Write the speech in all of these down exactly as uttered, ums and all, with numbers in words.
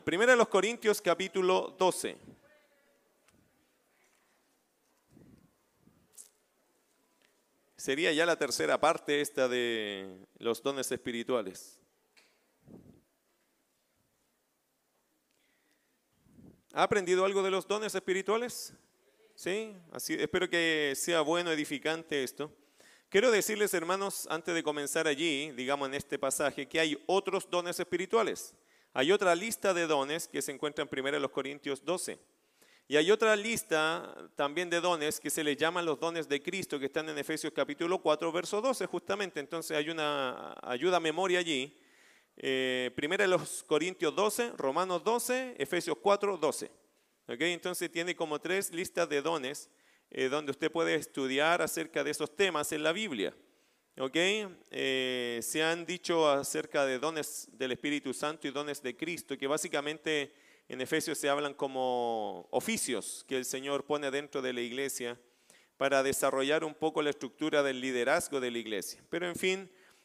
Primera de los Corintios, capítulo doce. Sería ya la tercera parte esta de los dones espirituales. ¿Ha aprendido algo de los dones espirituales? Sí, así, espero que sea bueno, edificante esto. Quiero decirles, hermanos, antes de comenzar allí, digamos en este pasaje, que hay otros dones espirituales. Hay otra lista de dones que se encuentra en primera de los Corintios doce. Y hay otra lista también de dones que se les llaman los dones de Cristo, que están en Efesios capítulo cuatro, verso doce, justamente. Entonces hay una ayuda a memoria allí. Eh, primera de los Corintios doce, Romanos doce, Efesios cuatro, doce. ¿Okay? Entonces tiene como tres listas de dones eh, donde usted puede estudiar acerca de esos temas en la Biblia. ¿Okay? Eh, se han dicho acerca de dones del Espíritu Santo y dones de Cristo, que básicamente en Efesios se hablan como oficios que el Señor pone dentro de la iglesia para desarrollar un poco la estructura del liderazgo de la iglesia. Pero en fin,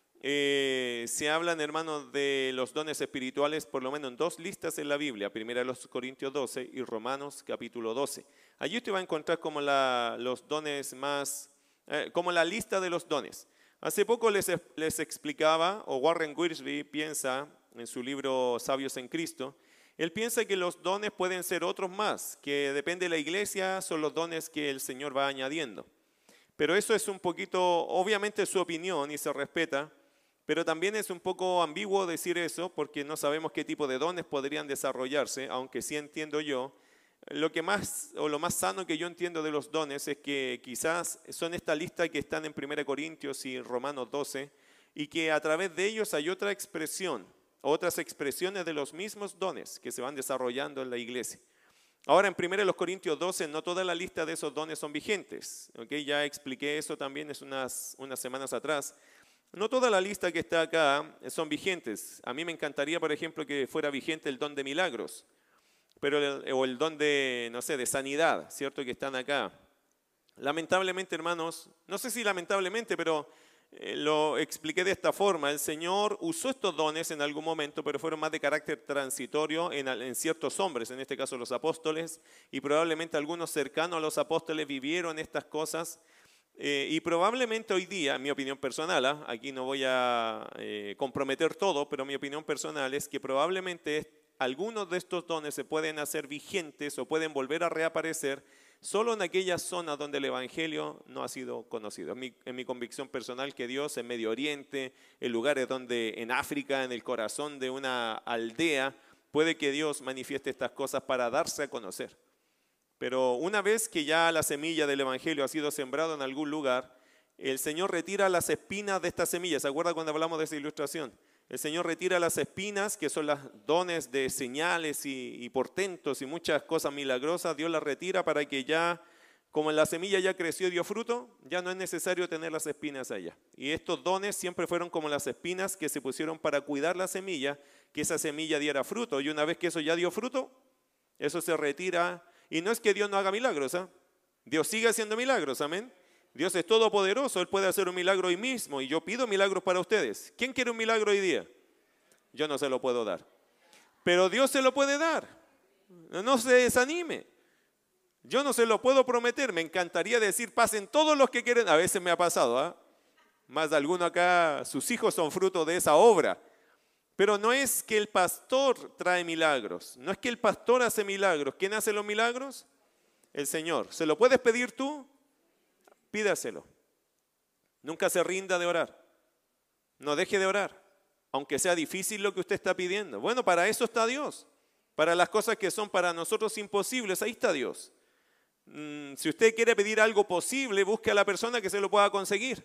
eh, se hablan, hermanos, de los dones espirituales por lo menos en dos listas en la Biblia, primera de los Corintios doce y Romanos capítulo doce. Allí usted va a encontrar como la, los dones más, eh, como la lista de los dones. Hace poco les, les explicaba, o Warren Wiersbe piensa en su libro Sabios en Cristo, él piensa que los dones pueden ser otros más, que depende de la iglesia, son los dones que el Señor va añadiendo. Pero eso es un poquito, obviamente es su opinión y se respeta, pero también es un poco ambiguo decir eso porque no sabemos qué tipo de dones podrían desarrollarse, aunque sí entiendo yo. Lo que más, o lo más sano que yo entiendo de los dones es que quizás son esta lista que están en primera de Corintios y Romanos doce y que a través de ellos hay otra expresión, otras expresiones de los mismos dones que se van desarrollando en la iglesia. Ahora en primera de los Corintios doce no toda la lista de esos dones son vigentes. ¿Okay? Ya expliqué eso también es unas, unas semanas atrás. No toda la lista que está acá son vigentes. A mí me encantaría, por ejemplo, que fuera vigente el don de milagros. Pero el, o el don de, no sé, de sanidad, ¿cierto? Que están acá. Lamentablemente, hermanos, no sé si lamentablemente, pero eh, lo expliqué de esta forma. El Señor usó estos dones en algún momento, pero fueron más de carácter transitorio en, en ciertos hombres, en este caso los apóstoles, y probablemente algunos cercanos a los apóstoles vivieron estas cosas. Eh, y probablemente hoy día, mi opinión personal, ¿eh? Aquí no voy a eh, comprometer todo, pero mi opinión personal es que probablemente algunos de estos dones se pueden hacer vigentes o pueden volver a reaparecer solo en aquellas zonas donde el Evangelio no ha sido conocido. En mi, en mi convicción personal que Dios en Medio Oriente, en lugares donde en África, en el corazón de una aldea, puede que Dios manifieste estas cosas para darse a conocer. Pero una vez que ya la semilla del Evangelio ha sido sembrada en algún lugar, el Señor retira las espinas de estas semillas. ¿Se acuerda cuando hablamos de esa ilustración? El Señor retira las espinas, que son los dones de señales y, y portentos y muchas cosas milagrosas. Dios las retira para que ya, como la semilla ya creció y dio fruto, ya no es necesario tener las espinas allá. Y estos dones siempre fueron como las espinas que se pusieron para cuidar la semilla, que esa semilla diera fruto. Y una vez que eso ya dio fruto, eso se retira. Y no es que Dios no haga milagros, ¿eh? Dios sigue haciendo milagros, amén. Dios es todopoderoso, Él puede hacer un milagro hoy mismo y yo pido milagros para ustedes. ¿Quién quiere un milagro hoy día? Yo no se lo puedo dar, pero Dios se lo puede dar. No se desanime. Yo no se lo puedo prometer, me encantaría decir pasen todos los que quieren. A veces me ha pasado, ¿eh? Más de alguno acá, sus hijos son fruto de esa obra. Pero no es que el pastor trae milagros, no es que el pastor hace milagros. ¿Quién hace los milagros? El Señor. ¿Se lo puedes pedir tú? Pídaselo. Nunca se rinda de orar. No deje de orar, aunque sea difícil lo que usted está pidiendo. Bueno, para eso está Dios. Para las cosas que son para nosotros imposibles, ahí está Dios. Mm, si usted quiere pedir algo posible, busque a la persona que se lo pueda conseguir.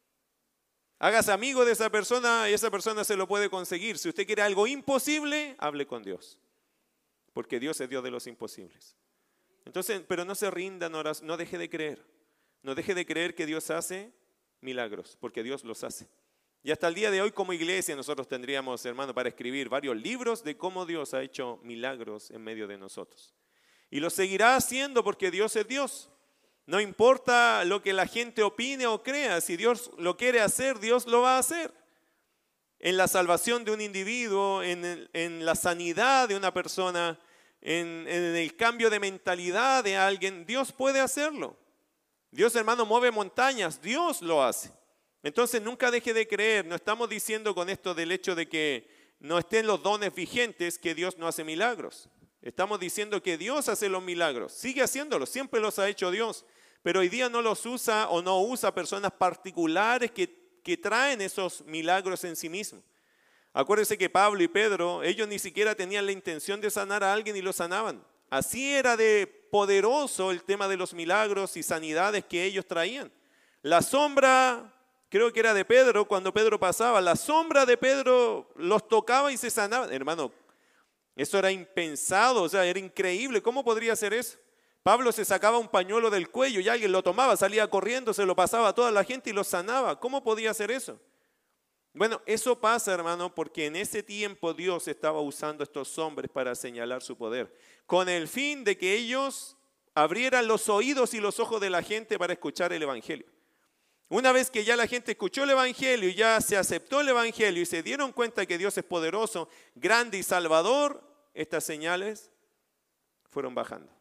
Hágase amigo de esa persona y esa persona se lo puede conseguir. Si usted quiere algo imposible, hable con Dios. Porque Dios es Dios de los imposibles. Entonces, pero no se rinda, no, no deje de creer. No deje de creer que Dios hace milagros, porque Dios los hace. Y hasta el día de hoy como iglesia nosotros tendríamos, hermano, para escribir varios libros de cómo Dios ha hecho milagros en medio de nosotros. Y lo seguirá haciendo porque Dios es Dios. No importa lo que la gente opine o crea, si Dios lo quiere hacer, Dios lo va a hacer. en la salvación de un individuo, en, el- en la sanidad de una persona, en, en el cambio de mentalidad de alguien, Dios puede hacerlo. Dios, hermano, mueve montañas, Dios lo hace. Entonces nunca deje de creer. No estamos diciendo con esto del hecho de que no estén los dones vigentes que Dios no hace milagros. Estamos diciendo que Dios hace los milagros, sigue haciéndolos, siempre los ha hecho Dios, pero hoy día no los usa o no usa personas particulares que, que traen esos milagros en sí mismos. Acuérdense que Pablo y Pedro, ellos ni siquiera tenían la intención de sanar a alguien y lo sanaban. Así era de poderoso el tema de los milagros y sanidades que ellos traían. La sombra, creo que era de Pedro, cuando Pedro pasaba, la sombra de Pedro los tocaba y se sanaba. Hermano, eso era impensado, o sea, era increíble. ¿Cómo podría ser eso? Pablo se sacaba un pañuelo del cuello y alguien lo tomaba, salía corriendo, se lo pasaba a toda la gente y lo sanaba. ¿Cómo podía hacer eso? Bueno, eso pasa, hermano, porque en ese tiempo Dios estaba usando a estos hombres para señalar su poder, con el fin de que ellos abrieran los oídos y los ojos de la gente para escuchar el Evangelio. Una vez que ya la gente escuchó el Evangelio y ya se aceptó el Evangelio y se dieron cuenta que Dios es poderoso, grande y salvador, estas señales fueron bajando.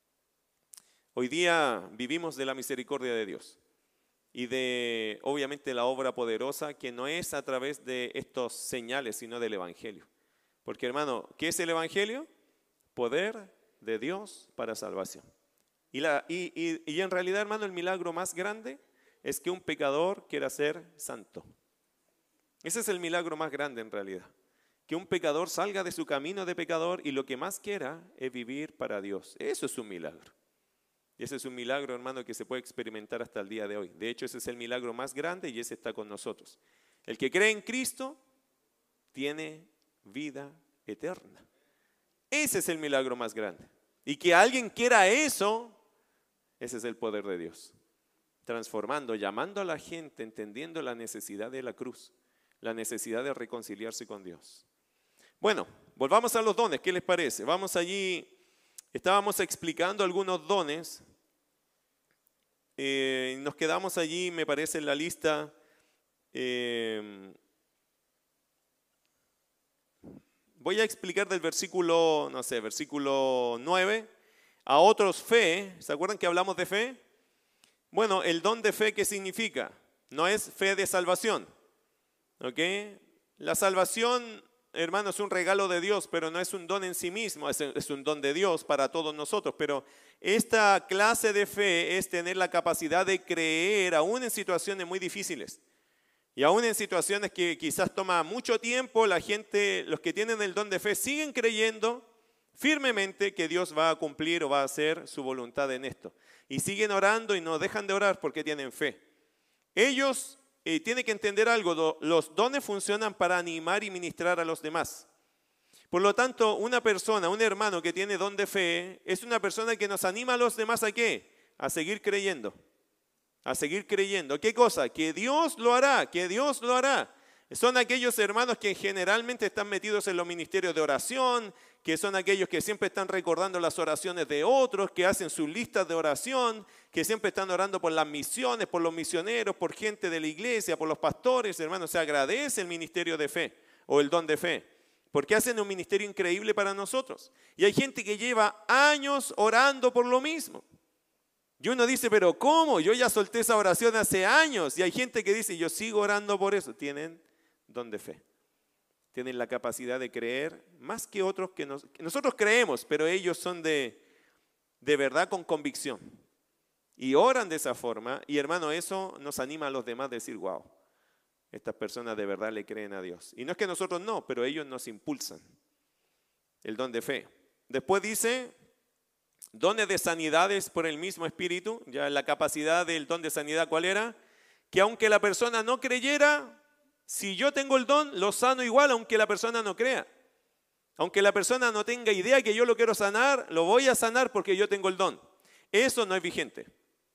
Hoy día vivimos de la misericordia de Dios y de, obviamente, la obra poderosa que no es a través de estos señales, sino del Evangelio. Porque, hermano, ¿qué es el Evangelio? Poder de Dios para salvación. Y, la, y, y, y en realidad, hermano, el milagro más grande es que un pecador quiera ser santo. Ese es el milagro más grande en realidad. Que un pecador salga de su camino de pecador y lo que más quiera es vivir para Dios. Eso es un milagro. Y ese es un milagro, hermano, que se puede experimentar hasta el día de hoy. De hecho, ese es el milagro más grande y ese está con nosotros. El que cree en Cristo tiene vida eterna. Ese es el milagro más grande. Y que alguien quiera eso, ese es el poder de Dios. Transformando, llamando a la gente, entendiendo la necesidad de la cruz, la necesidad de reconciliarse con Dios. Bueno, volvamos a los dones, ¿qué les parece? Vamos allí, estábamos explicando algunos dones, eh, nos quedamos allí, me parece, en la lista, eh, voy a explicar del versículo, no sé, versículo nueve, a otros fe, ¿se acuerdan que hablamos de fe? Bueno, el don de fe, ¿qué significa? No es fe de salvación, ¿ok? La salvación, hermano, es un regalo de Dios, pero no es un don en sí mismo, es, es un don de Dios para todos nosotros. Pero esta clase de fe es tener la capacidad de creer aún en situaciones muy difíciles. Y aún en situaciones que quizás toma mucho tiempo, la gente, los que tienen el don de fe, siguen creyendo firmemente que Dios va a cumplir o va a hacer su voluntad en esto. Y siguen orando y no dejan de orar porque tienen fe. Ellos eh, tienen que entender algo, los dones funcionan para animar y ministrar a los demás. Por lo tanto, una persona, un hermano que tiene don de fe, es una persona que nos anima a los demás ¿a qué? A seguir creyendo. A seguir creyendo. ¿Qué cosa? Que Dios lo hará, que Dios lo hará. Son aquellos hermanos que generalmente están metidos en los ministerios de oración, que son aquellos que siempre están recordando las oraciones de otros, que hacen sus listas de oración, que siempre están orando por las misiones, por los misioneros, por gente de la iglesia, por los pastores. Hermanos, se agradece el ministerio de fe o el don de fe, porque hacen un ministerio increíble para nosotros. Y hay gente que lleva años orando por lo mismo. Y uno dice, pero ¿cómo? Yo ya solté esa oración hace años. Y hay gente que dice, yo sigo orando por eso. Tienen don de fe. Tienen la capacidad de creer más que otros que, nos, que nosotros creemos, pero ellos son de, de verdad con convicción. Y oran de esa forma. Y hermano, eso nos anima a los demás a decir, wow, estas personas de verdad le creen a Dios. Y no es que nosotros no, pero ellos nos impulsan. El don de fe. Después dice, dones de sanidades por el mismo Espíritu. Ya la capacidad del don de sanidad, ¿cuál era? Que aunque la persona no creyera, si yo tengo el don, lo sano igual aunque la persona no crea. Aunque la persona no tenga idea que yo lo quiero sanar, lo voy a sanar porque yo tengo el don. Eso no es vigente.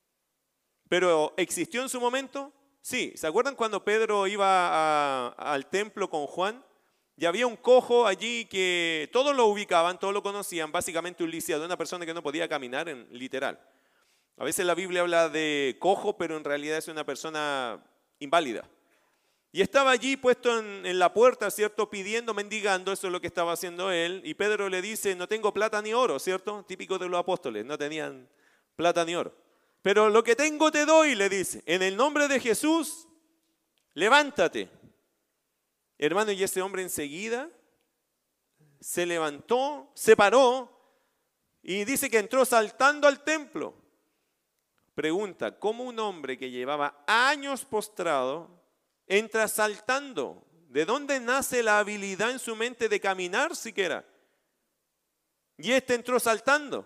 Pero ¿existió en su momento? Sí. ¿Se acuerdan cuando Pedro iba a, al templo con Juan? Y había un cojo allí que todos lo ubicaban, todos lo conocían, básicamente un lisiado, una persona que no podía caminar, en literal. A veces la Biblia habla de cojo, pero en realidad es una persona inválida. Y estaba allí puesto en, en la puerta, ¿cierto? Pidiendo, mendigando, eso es lo que estaba haciendo él. Y Pedro le dice, no tengo plata ni oro, ¿cierto? Típico de los apóstoles, no tenían plata ni oro. Pero lo que tengo te doy, le dice, en el nombre de Jesús, levántate. Hermano, y ese hombre enseguida se levantó, se paró y dice que entró saltando al templo. Pregunta, ¿cómo un hombre que llevaba años postrado entra saltando? ¿De dónde nace la habilidad en su mente de caminar siquiera? Y este entró saltando.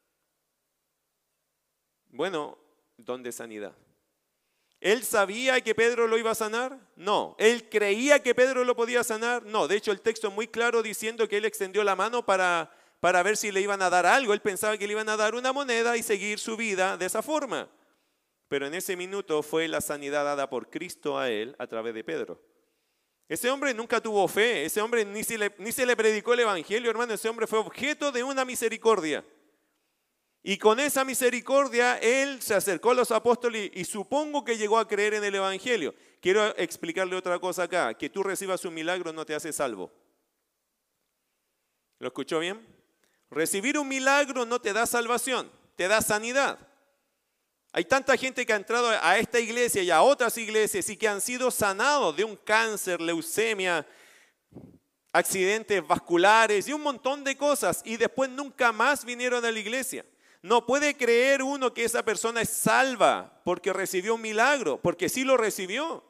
Bueno, don de sanidad. ¿Él sabía que Pedro lo iba a sanar? No. ¿Él creía que Pedro lo podía sanar? No. De hecho, el texto es muy claro diciendo que él extendió la mano para, para ver si le iban a dar algo. Él pensaba que le iban a dar una moneda y seguir su vida de esa forma. Pero en ese minuto fue la sanidad dada por Cristo a él a través de Pedro. Ese hombre nunca tuvo fe. Ese hombre ni se le, ni se le predicó el evangelio, hermano. Ese hombre fue objeto de una misericordia. Y con esa misericordia, él se acercó a los apóstoles y supongo que llegó a creer en el evangelio. Quiero explicarle otra cosa acá. Que tú recibas un milagro no te hace salvo. ¿Lo escuchó bien? Recibir un milagro no te da salvación, te da sanidad. Hay tanta gente que ha entrado a esta iglesia y a otras iglesias y que han sido sanados de un cáncer, leucemia, accidentes vasculares y un montón de cosas y después nunca más vinieron a la iglesia. No puede creer uno que esa persona es salva porque recibió un milagro, porque sí lo recibió.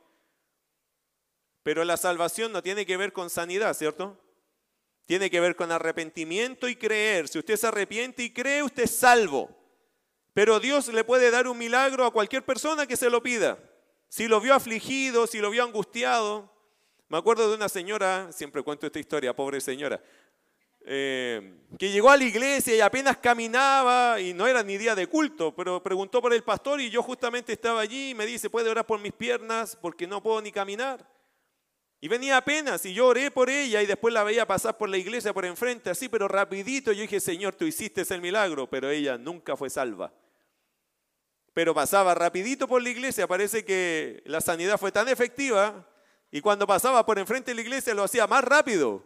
Pero la salvación no tiene que ver con sanidad, ¿cierto? Tiene que ver con arrepentimiento y creer. Si usted se arrepiente y cree, usted es salvo. Pero Dios le puede dar un milagro a cualquier persona que se lo pida. Si lo vio afligido, si lo vio angustiado. Me acuerdo de una señora, siempre cuento esta historia, pobre señora, eh, que llegó a la iglesia y apenas caminaba y no era ni día de culto, pero preguntó por el pastor y yo justamente estaba allí y me dice, ¿puede orar por mis piernas porque no puedo ni caminar? Y venía apenas y yo oré por ella y después la veía pasar por la iglesia por enfrente, así pero rapidito. Yo dije, Señor, tú hiciste el milagro, pero ella nunca fue salva. Pero pasaba rapidito por la iglesia, parece que la sanidad fue tan efectiva y cuando pasaba por enfrente de la iglesia lo hacía más rápido.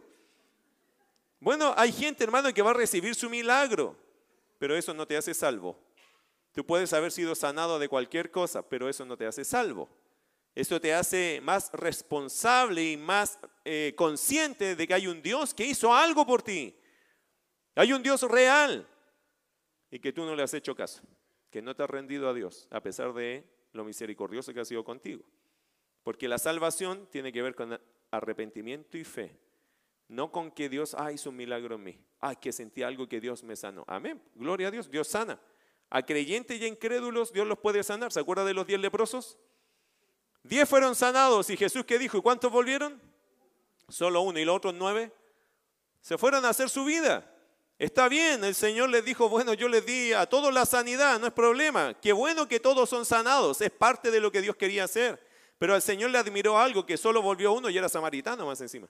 Bueno, hay gente, hermano, que va a recibir su milagro, pero eso no te hace salvo. Tú puedes haber sido sanado de cualquier cosa, pero eso no te hace salvo. Eso te hace más responsable y más eh, consciente de que hay un Dios que hizo algo por ti. Hay un Dios real y que tú no le has hecho caso, que no te has rendido a Dios, a pesar de lo misericordioso que ha sido contigo. Porque la salvación tiene que ver con arrepentimiento y fe. No con que Dios ah, hizo un milagro en mí. Ah, que sentí algo que Dios me sanó. Amén. Gloria a Dios. Dios sana. A creyentes y a incrédulos Dios los puede sanar. ¿Se acuerda de los diez leprosos? Diez fueron sanados. ¿Y Jesús qué dijo? ¿Y cuántos volvieron? Solo uno. ¿Y los otros nueve? Se fueron a hacer su vida. Está bien. El Señor les dijo, bueno, yo les di a todos la sanidad. No es problema. Qué bueno que todos son sanados. Es parte de lo que Dios quería hacer. Pero al Señor le admiró algo, que solo volvió uno y era samaritano más encima.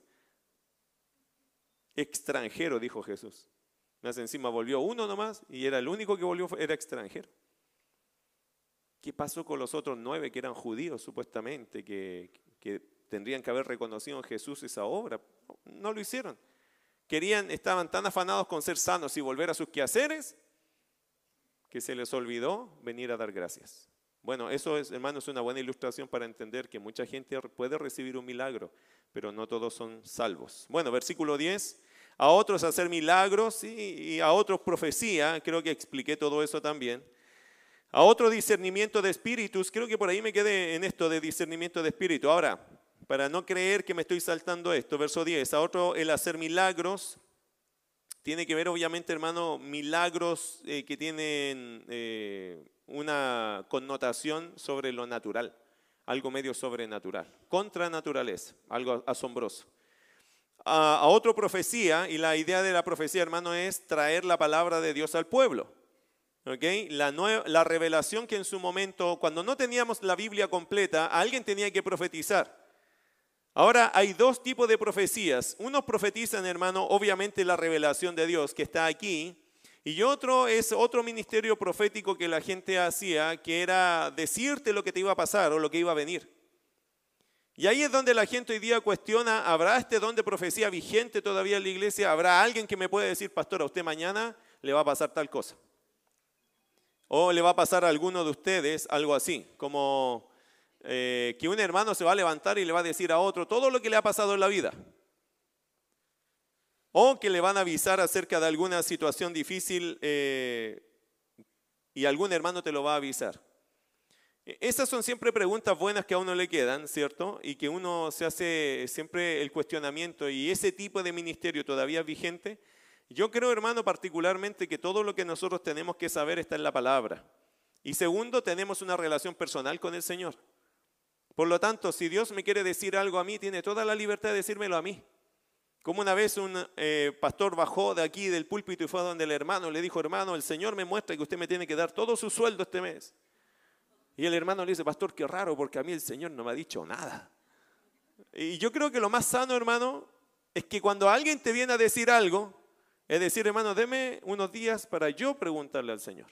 Extranjero, dijo Jesús. Más encima volvió uno nomás y era el único que volvió, era extranjero. ¿Qué pasó con los otros nueve que eran judíos supuestamente, que, que tendrían que haber reconocido en Jesús esa obra? No lo hicieron. Querían, estaban tan afanados con ser sanos y volver a sus quehaceres que se les olvidó venir a dar gracias. Bueno, eso es, hermano, es una buena ilustración para entender que mucha gente puede recibir un milagro, pero no todos son salvos. Bueno, versículo diez. A otros hacer milagros y, y a otros profecía, creo que expliqué todo eso también. A otro discernimiento de espíritus, creo que por ahí me quedé en esto de discernimiento de espíritu. Ahora, para no creer que me estoy saltando esto, verso diez, a otro el hacer milagros, tiene que ver obviamente, hermano, milagros eh, que tienen eh, una connotación sobre lo natural, algo medio sobrenatural, contra naturaleza, algo asombroso. A, a otro profecía, y la idea de la profecía, hermano, es traer la palabra de Dios al pueblo. ¿Okay? La, nueva, la revelación que en su momento, cuando no teníamos la Biblia completa, alguien tenía que profetizar. Ahora hay dos tipos de profecías. Unos profetizan, hermano, obviamente la revelación de Dios que está aquí, y otro es otro ministerio profético que la gente hacía, que era decirte lo que te iba a pasar o lo que iba a venir. Y ahí es donde la gente hoy día cuestiona, ¿habrá este don de profecía vigente todavía en la iglesia? ¿Habrá alguien que me puede decir, pastor, a usted mañana le va a pasar tal cosa? O le va a pasar a alguno de ustedes algo así, como eh, que un hermano se va a levantar y le va a decir a otro todo lo que le ha pasado en la vida. O que le van a avisar acerca de alguna situación difícil eh, y algún hermano te lo va a avisar. Esas son siempre preguntas buenas que a uno le quedan, ¿cierto? Y que uno se hace siempre el cuestionamiento. ¿Y ese tipo de ministerio todavía es vigente? Yo creo, hermano, particularmente que todo lo que nosotros tenemos que saber está en la palabra. Y segundo, tenemos una relación personal con el Señor. Por lo tanto, si Dios me quiere decir algo a mí, tiene toda la libertad de decírmelo a mí. Como una vez un eh, pastor bajó de aquí del púlpito y fue a donde el hermano le dijo, hermano, el Señor me muestra que usted me tiene que dar todo su sueldo este mes. Y el hermano le dice, pastor, qué raro, porque a mí el Señor no me ha dicho nada. Y yo creo que lo más sano, hermano, es que cuando alguien te viene a decir algo, es decir, hermano, deme unos días para yo preguntarle al Señor.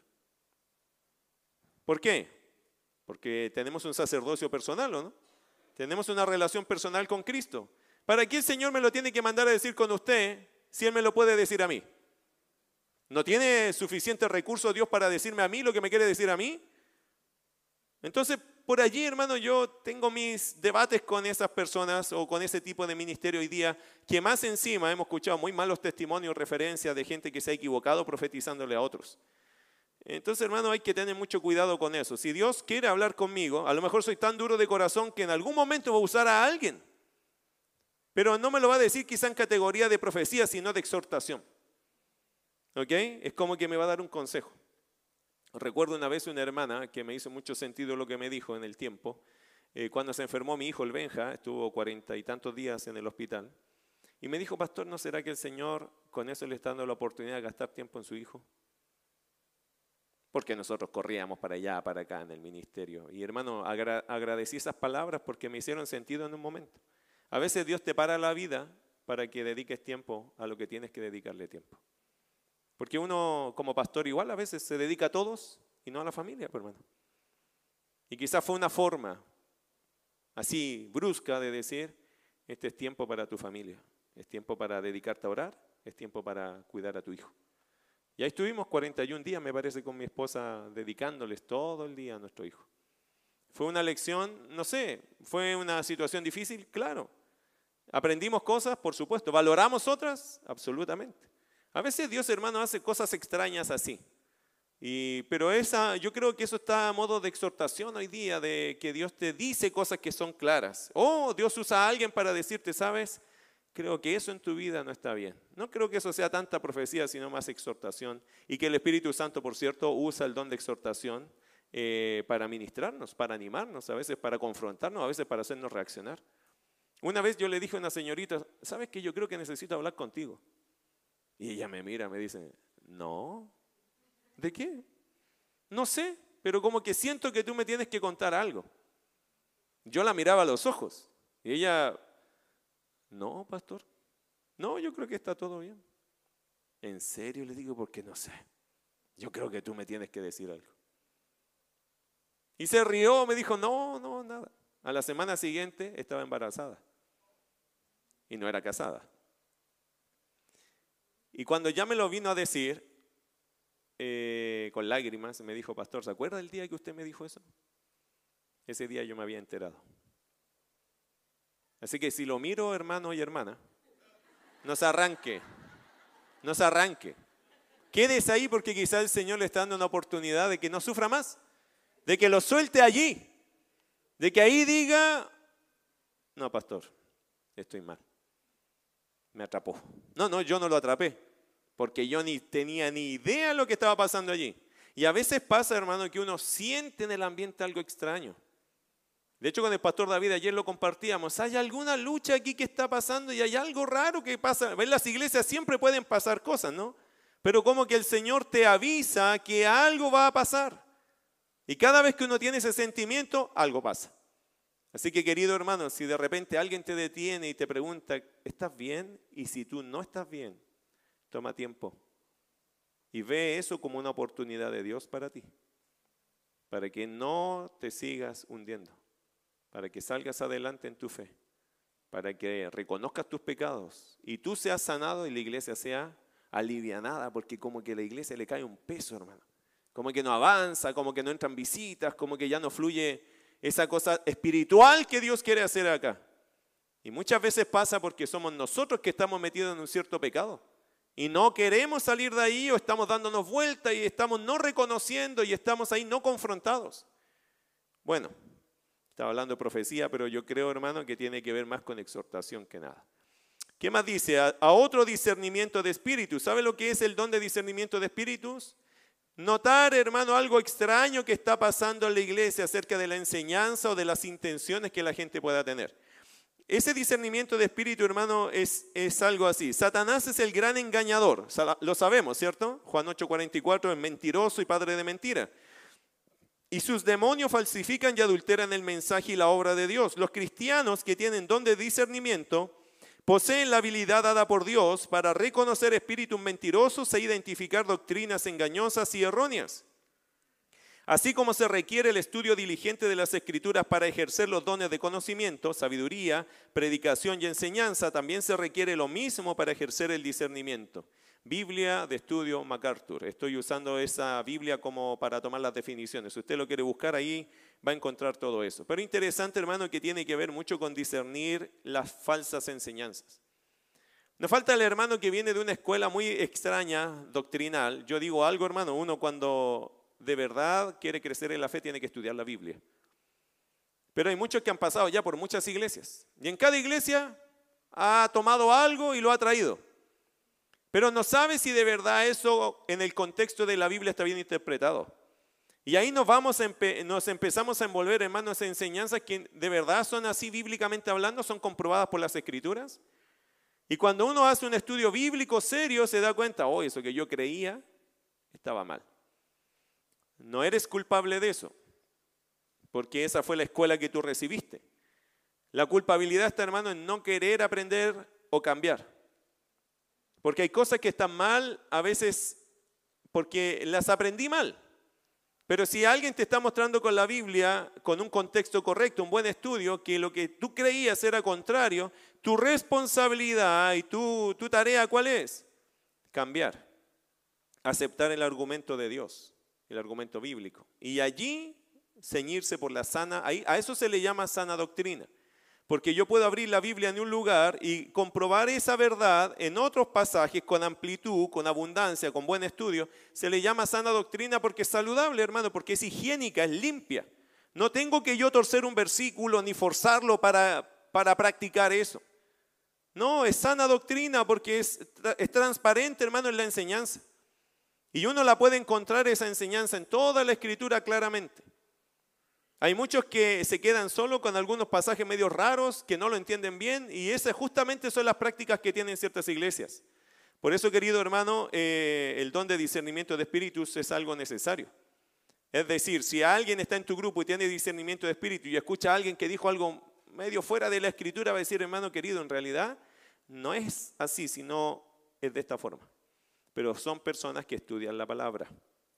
¿Por qué? Porque tenemos un sacerdocio personal, ¿o no? Tenemos una relación personal con Cristo. ¿Para qué el Señor me lo tiene que mandar a decir con usted si Él me lo puede decir a mí? ¿No tiene suficiente recurso Dios para decirme a mí lo que me quiere decir a mí? Entonces, por allí, hermano, yo tengo mis debates con esas personas o con ese tipo de ministerio hoy día, que más encima hemos escuchado muy malos testimonios, referencias de gente que se ha equivocado profetizándole a otros. Entonces, hermano, hay que tener mucho cuidado con eso. Si Dios quiere hablar conmigo, a lo mejor soy tan duro de corazón que en algún momento va a usar a alguien. Pero no me lo va a decir quizá en categoría de profecía, sino de exhortación. ¿Ok? Es como que me va a dar un consejo. Recuerdo una vez una hermana que me hizo mucho sentido lo que me dijo en el tiempo. Eh, cuando se enfermó mi hijo, el Benja, estuvo cuarenta y tantos días en el hospital. Y me dijo, pastor, ¿no será que el Señor con eso le está dando la oportunidad de gastar tiempo en su hijo? Porque nosotros corríamos para allá, para acá en el ministerio. Y hermano, agra- agradecí esas palabras porque me hicieron sentido en un momento. A veces Dios te para la vida para que dediques tiempo a lo que tienes que dedicarle tiempo. Porque uno como pastor igual a veces se dedica a todos y no a la familia, pues, hermano. Y quizás fue una forma así brusca de decir, este es tiempo para tu familia, es tiempo para dedicarte a orar, es tiempo para cuidar a tu hijo. Y ahí estuvimos cuarenta y un días, me parece, con mi esposa dedicándoles todo el día a nuestro hijo. Fue una lección, no sé, fue una situación difícil, claro. Aprendimos cosas, por supuesto. ¿Valoramos otras? Absolutamente. A veces Dios, hermano, hace cosas extrañas así. Y, pero esa, yo creo que eso está a modo de exhortación hoy día, de que Dios te dice cosas que son claras. O Dios usa a alguien para decirte, ¿sabes? Creo que eso en tu vida no está bien. No creo que eso sea tanta profecía, sino más exhortación. Y que el Espíritu Santo, por cierto, usa el don de exhortación eh, para ministrarnos, para animarnos, a veces para confrontarnos, a veces para hacernos reaccionar. Una vez yo le dije a una señorita, ¿sabes qué? Yo creo que necesito hablar contigo. Y ella me mira, me dice, no, ¿de qué? No sé, pero como que siento que tú me tienes que contar algo. Yo la miraba a los ojos y ella, no, pastor, no, yo creo que está todo bien. ¿En serio? Le digo, porque no sé. Yo creo que tú me tienes que decir algo. Y se rió, me dijo, no, no, nada. A la semana siguiente estaba embarazada y no era casada. Y cuando ya me lo vino a decir, eh, con lágrimas, me dijo, pastor, ¿se acuerda del día que usted me dijo eso? Ese día yo me había enterado. Así que si lo miro, hermano y hermana, no se arranque, no se arranque. Quédese ahí porque quizá el Señor le está dando una oportunidad de que no sufra más, de que lo suelte allí, de que ahí diga, no, pastor, estoy mal. Me atrapó. No, no, yo no lo atrapé, porque yo ni tenía ni idea de lo que estaba pasando allí. Y a veces pasa, hermano, que uno siente en el ambiente algo extraño. De hecho, con el pastor David ayer lo compartíamos. Hay alguna lucha aquí que está pasando y hay algo raro que pasa. En las iglesias siempre pueden pasar cosas, ¿no? Pero como que el Señor te avisa que algo va a pasar. Y cada vez que uno tiene ese sentimiento, algo pasa. Así que, querido hermano, si de repente alguien te detiene y te pregunta, ¿estás bien? Y si tú no estás bien, toma tiempo y ve eso como una oportunidad de Dios para ti, para que no te sigas hundiendo. para que salgas adelante en tu fe, para que reconozcas tus pecados y tú seas sanado y la iglesia sea alivianada, porque como que a la iglesia le cae un peso, hermano. Como que no avanza, como que no entran visitas, como que ya no fluye esa cosa espiritual que Dios quiere hacer acá. Y muchas veces pasa porque somos nosotros que estamos metidos en un cierto pecado. Y no queremos salir de ahí o estamos dándonos vueltas y estamos no reconociendo y estamos ahí no confrontados. Bueno, estaba hablando de profecía, pero yo creo, hermano, que tiene que ver más con exhortación que nada. ¿Qué más dice? A, a otro discernimiento de espíritus. ¿Sabe lo que es el don de discernimiento de espíritus? Notar, hermano, algo extraño que está pasando en la iglesia acerca de la enseñanza o de las intenciones que la gente pueda tener. Ese discernimiento de espíritu, hermano, es, es algo así. Satanás es el gran engañador, lo sabemos, ¿cierto? Juan ocho cuarenta y cuatro es mentiroso y padre de mentira. Y sus demonios falsifican y adulteran el mensaje y la obra de Dios. Los cristianos que tienen don de discernimiento poseen la habilidad dada por Dios para reconocer espíritus mentirosos e identificar doctrinas engañosas y erróneas. Así como se requiere el estudio diligente de las Escrituras para ejercer los dones de conocimiento, sabiduría, predicación y enseñanza, también se requiere lo mismo para ejercer el discernimiento. Biblia de Estudio MacArthur. Estoy usando esa Biblia como para tomar las definiciones. Si usted lo quiere buscar ahí, va a encontrar todo eso. Pero interesante, hermano, que tiene que ver mucho con discernir las falsas enseñanzas. Nos falta el hermano que viene de una escuela muy extraña, doctrinal. Yo digo algo, hermano, uno cuando de verdad quiere crecer en la fe tiene que estudiar la Biblia. Pero hay muchos que han pasado ya por muchas iglesias. Y en cada iglesia ha tomado algo y lo ha traído. Pero no sabe si de verdad eso en el contexto de la Biblia está bien interpretado. Y ahí nos, vamos empe- nos empezamos a envolver, hermanos, en enseñanzas que de verdad son así bíblicamente hablando, son comprobadas por las Escrituras. Y cuando uno hace un estudio bíblico serio, se da cuenta, oh, eso que yo creía estaba mal. No eres culpable de eso, porque esa fue la escuela que tú recibiste. La culpabilidad está, hermano, en no querer aprender o cambiar. Porque hay cosas que están mal a veces porque las aprendí mal. Pero si alguien te está mostrando con la Biblia, con un contexto correcto, un buen estudio, que lo que tú creías era contrario, tu responsabilidad y tu, tu tarea, ¿cuál es? Cambiar. Aceptar el argumento de Dios, el argumento bíblico. Y allí ceñirse por la sana, ahí, a eso se le llama sana doctrina. Porque yo puedo abrir la Biblia en un lugar y comprobar esa verdad en otros pasajes con amplitud, con abundancia, con buen estudio. Se le llama sana doctrina porque es saludable, hermano, porque es higiénica, es limpia. No tengo que yo torcer un versículo ni forzarlo para, para practicar eso. No, es sana doctrina porque es, es transparente, hermano, en la enseñanza. Y uno la puede encontrar esa enseñanza en toda la Escritura claramente. Hay muchos que se quedan solo con algunos pasajes medio raros, que no lo entienden bien, y esas justamente son las prácticas que tienen ciertas iglesias. Por eso, querido hermano, eh, el don de discernimiento de espíritus es algo necesario. Es decir, si alguien está en tu grupo y tiene discernimiento de espíritu y escucha a alguien que dijo algo medio fuera de la Escritura, va a decir, hermano querido, en realidad no es así, sino es de esta forma. Pero son personas que estudian la palabra.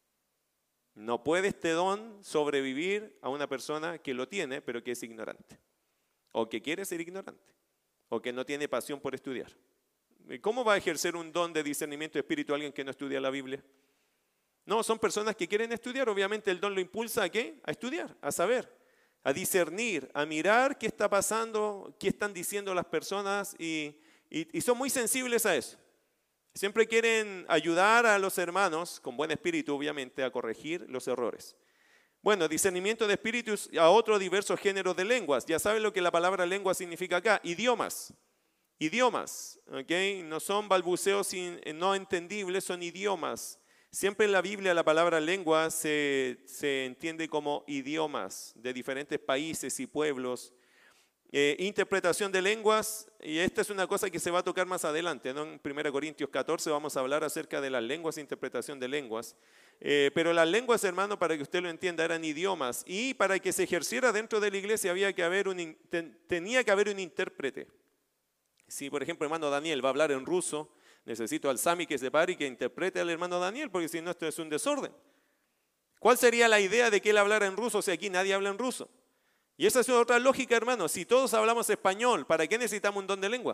No puede este don sobrevivir a una persona que lo tiene, pero que es ignorante. O que quiere ser ignorante. O que no tiene pasión por estudiar. ¿Cómo va a ejercer un don de discernimiento de espíritu alguien que no estudia la Biblia? No, son personas que quieren estudiar. Obviamente el don lo impulsa ¿a qué? A estudiar, a saber, a discernir, a mirar qué está pasando, qué están diciendo las personas y, y, y son muy sensibles a eso. Siempre quieren ayudar a los hermanos, con buen espíritu obviamente, a corregir los errores. Bueno, discernimiento de espíritus a otros diversos géneros de lenguas. Ya saben lo que la palabra lengua significa acá. Idiomas. Idiomas, ¿ok? No son balbuceos in, no entendibles, son idiomas. Siempre en la Biblia la palabra lengua se, se entiende como idiomas de diferentes países y pueblos. Eh, interpretación de lenguas, y esta es una cosa que se va a tocar más adelante, ¿no? En primera Corintios catorce vamos a hablar acerca de las lenguas e interpretación de lenguas. Eh, pero las lenguas, hermano, para que usted lo entienda, eran idiomas. Y para que se ejerciera dentro de la iglesia había que haber un, ten, tenía que haber un intérprete. Si, por ejemplo, hermano Daniel va a hablar en ruso, necesito al Sami que se pare y que interprete al hermano Daniel, porque si no esto es un desorden. ¿Cuál sería la idea de que él hablara en ruso si aquí nadie habla en ruso? Y esa es otra lógica, hermano. Si todos hablamos español, ¿para qué necesitamos un don de lengua?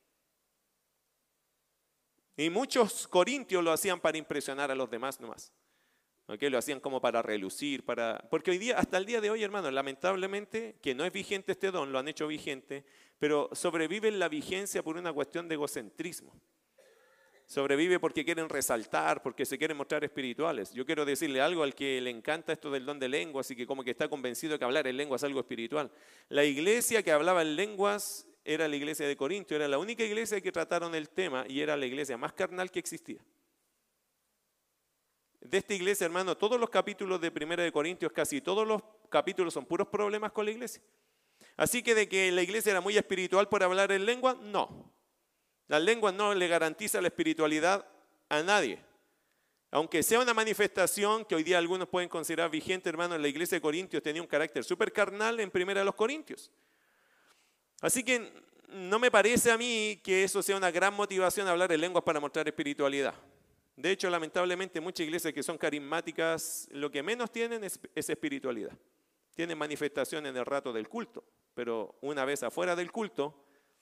Y muchos corintios lo hacían para impresionar a los demás nomás. ¿Okay? Lo hacían como para relucir, para... porque hoy día, hasta el día de hoy, hermano, lamentablemente, que no es vigente este don, lo han hecho vigente, pero sobrevive la vigencia por una cuestión de egocentrismo. Sobrevive porque quieren resaltar, porque se quieren mostrar espirituales. Yo quiero decirle algo al que le encanta esto del don de lenguas y que como que está convencido de que hablar en lenguas es algo espiritual. La iglesia que hablaba en lenguas era la iglesia de Corintio, era la única iglesia que trataron el tema y era la iglesia más carnal que existía. De esta iglesia, hermano, todos los capítulos de Primera de Corintios, casi todos los capítulos son puros problemas con la iglesia. Así que de que la iglesia era muy espiritual por hablar en lengua, no. Las lenguas no le garantizan la espiritualidad a nadie. Aunque sea una manifestación que hoy día algunos pueden considerar vigente, hermano, la iglesia de Corintios tenía un carácter súper carnal en Primera de los Corintios. Así que no me parece a mí que eso sea una gran motivación hablar en lenguas para mostrar espiritualidad. De hecho, lamentablemente, muchas iglesias que son carismáticas, lo que menos tienen es, es espiritualidad. Tienen manifestación en el rato del culto, pero una vez afuera del culto,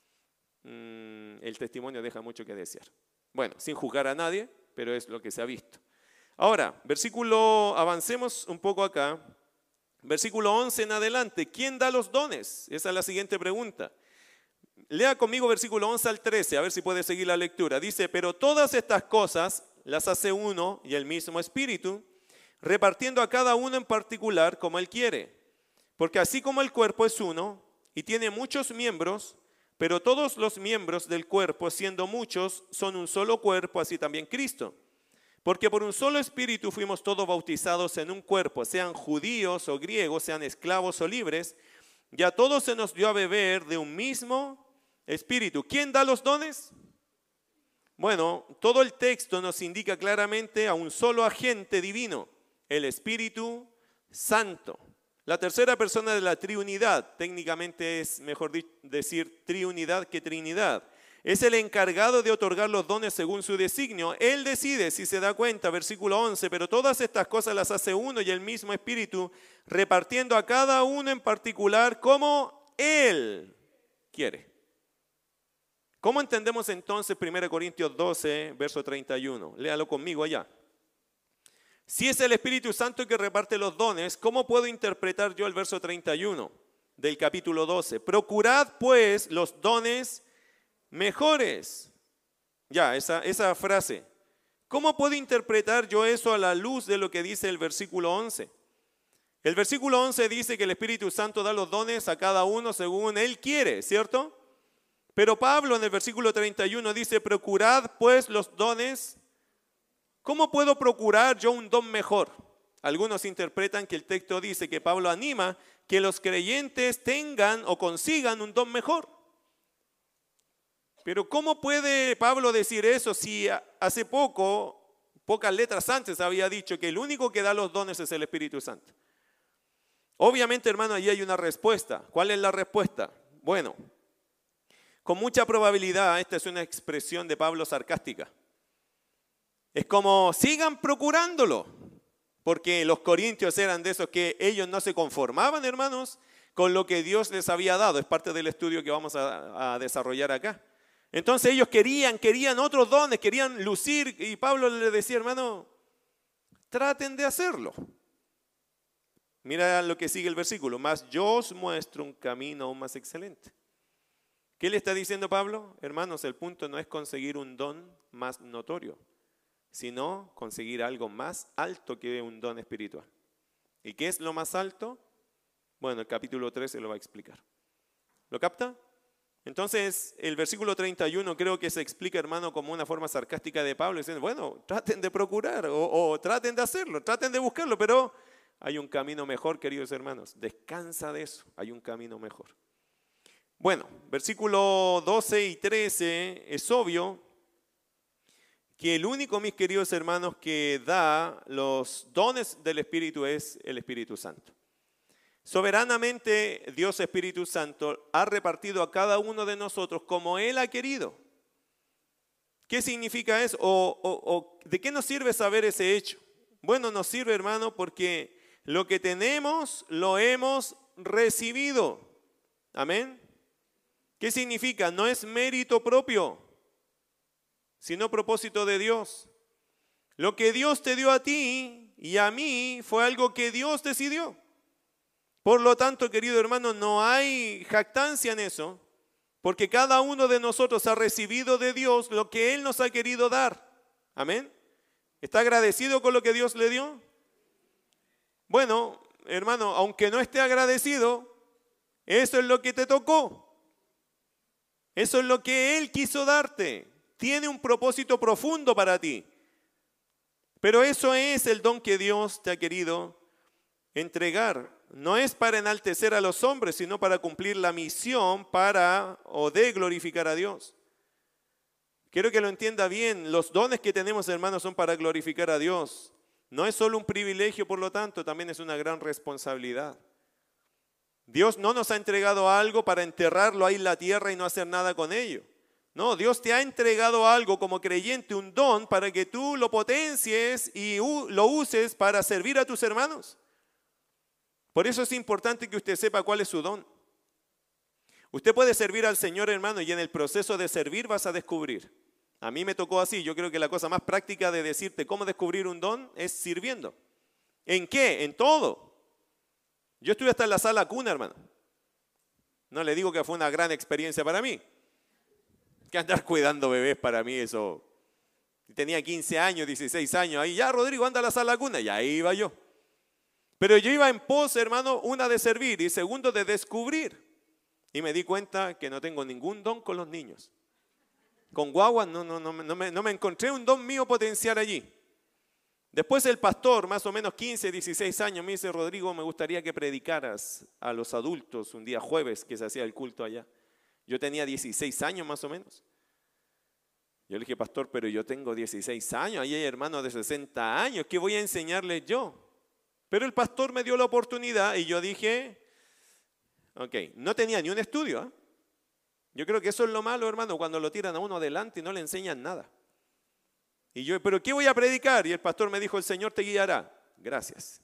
el testimonio deja mucho que desear. Bueno, sin juzgar a nadie, pero es lo que se ha visto. Ahora, versículo, avancemos un poco acá. Versículo once en adelante. ¿Quién da los dones? Esa es la siguiente pregunta. Lea conmigo versículo once al trece, a ver si puede seguir la lectura. Dice, pero todas estas cosas las hace uno y el mismo Espíritu, repartiendo a cada uno en particular como Él quiere. Porque así como el cuerpo es uno y tiene muchos miembros, pero todos los miembros del cuerpo, siendo muchos, son un solo cuerpo, así también Cristo. Porque por un solo espíritu fuimos todos bautizados en un cuerpo, sean judíos o griegos, sean esclavos o libres, y a todos se nos dio a beber de un mismo espíritu. ¿Quién da los dones? Bueno, todo el texto nos indica claramente a un solo agente divino, el Espíritu Santo. La tercera persona de la triunidad, técnicamente es mejor decir triunidad que trinidad, es el encargado de otorgar los dones según su designio. Él decide, si se da cuenta, versículo once, pero todas estas cosas las hace uno y el mismo Espíritu, repartiendo a cada uno en particular como Él quiere. ¿Cómo entendemos entonces primera Corintios doce, verso treinta y uno? Léalo conmigo allá. Si es el Espíritu Santo que reparte los dones, ¿cómo puedo interpretar yo el verso treinta y uno del capítulo doce? Procurad pues los dones mejores. Ya, esa, esa frase. ¿Cómo puedo interpretar yo eso a la luz de lo que dice el versículo once? El versículo once dice que el Espíritu Santo da los dones a cada uno según Él quiere, ¿cierto? Pero Pablo en el versículo treinta y uno dice, procurad pues los dones. ¿Cómo puedo procurar yo un don mejor? Algunos interpretan que el texto dice que Pablo anima que los creyentes tengan o consigan un don mejor. Pero ¿cómo puede Pablo decir eso si hace poco, pocas letras antes, había dicho que el único que da los dones es el Espíritu Santo? Obviamente, hermano, ahí hay una respuesta. ¿Cuál es la respuesta? Bueno, con mucha probabilidad esta es una expresión de Pablo sarcástica. Es como, sigan procurándolo, porque los corintios eran de esos que ellos no se conformaban, hermanos, con lo que Dios les había dado. Es parte del estudio que vamos a, a desarrollar acá. Entonces ellos querían, querían otros dones, querían lucir, y Pablo les decía, hermano, traten de hacerlo. Mira lo que sigue el versículo, mas yo os muestro un camino aún más excelente. ¿Qué le está diciendo Pablo? Hermanos, el punto no es conseguir un don más notorio, sino conseguir algo más alto que un don espiritual. ¿Y qué es lo más alto? Bueno, el capítulo trece lo va a explicar. ¿Lo capta? Entonces, el versículo treinta y uno creo que se explica, hermano, como una forma sarcástica de Pablo, diciendo, bueno, traten de procurar o, o traten de hacerlo, traten de buscarlo, pero hay un camino mejor, queridos hermanos. Descansa de eso, hay un camino mejor. Bueno, versículo doce y trece es obvio que el único, mis queridos hermanos, que da los dones del Espíritu es el Espíritu Santo. Soberanamente Dios Espíritu Santo ha repartido a cada uno de nosotros como Él ha querido. ¿Qué significa eso? ¿O, o, o de qué nos sirve saber ese hecho? Bueno, nos sirve, hermano, porque lo que tenemos lo hemos recibido. Amén. ¿Qué significa? No es mérito propio, sino propósito de Dios. Lo que Dios te dio a ti y a mí fue algo que Dios decidió. Por lo tanto, querido hermano, no hay jactancia en eso, porque cada uno de nosotros ha recibido de Dios lo que Él nos ha querido dar. Amén. ¿Está agradecido con lo que Dios le dio? Bueno, hermano, aunque no esté agradecido, eso es lo que te tocó. Eso es lo que Él quiso darte. Tiene un propósito profundo para ti. Pero eso es el don que Dios te ha querido entregar. No es para enaltecer a los hombres, sino para cumplir la misión para o de glorificar a Dios. Quiero que lo entienda bien. Los dones que tenemos, hermanos, son para glorificar a Dios. No es solo un privilegio, por lo tanto, también es una gran responsabilidad. Dios no nos ha entregado algo para enterrarlo ahí en la tierra y no hacer nada con ello. No, Dios te ha entregado algo como creyente, un don, para que tú lo potencies y lo uses para servir a tus hermanos. Por eso es importante que usted sepa cuál es su don. Usted puede servir al Señor, hermano, y en el proceso de servir vas a descubrir. A mí me tocó así. Yo creo que la cosa más práctica de decirte cómo descubrir un don es sirviendo. ¿En qué? En todo. Yo estuve hasta en la sala cuna, hermano. No le digo que fue una gran experiencia para mí. Que andar cuidando bebés para mí, eso. Tenía quince años, dieciséis años. Ahí ya, Rodrigo, anda a la sala cuna. Y ahí iba yo. Pero yo iba en pos, hermano, una de servir y segundo de descubrir. Y me di cuenta que no tengo ningún don con los niños. Con guaguas no, no, no, no, me, no me encontré un don mío potencial allí. Después el pastor, más o menos quince, dieciséis años, me dice, Rodrigo, me gustaría que predicaras a los adultos un día jueves que se hacía el culto allá. Yo tenía dieciséis años más o menos. Yo le dije, pastor, pero yo tengo dieciséis años, ahí hay hermanos de sesenta años, ¿qué voy a enseñarles yo? Pero el pastor me dio la oportunidad y yo dije, ok, no tenía ni un estudio. ¿eh? Yo creo que eso es lo malo, hermano, cuando lo tiran a uno adelante y no le enseñan nada. Y yo, ¿pero qué voy a predicar? Y el pastor me dijo, el Señor te guiará. Gracias.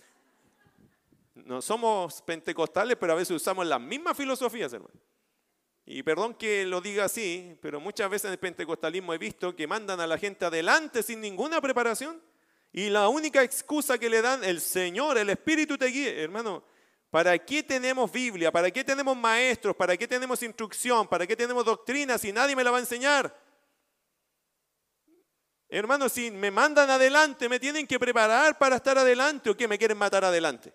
No somos pentecostales, pero a veces usamos las mismas filosofías, hermano. Y perdón que lo diga así, pero muchas veces en el pentecostalismo he visto que mandan a la gente adelante sin ninguna preparación. Y la única excusa que le dan, el Señor, el Espíritu te guíe. Hermano, ¿para qué tenemos Biblia? ¿Para qué tenemos maestros? ¿Para qué tenemos instrucción? ¿Para qué tenemos doctrina si nadie me la va a enseñar? Hermano, si me mandan adelante, me tienen que preparar para estar adelante. ¿O qué? ¿Me quieren matar adelante?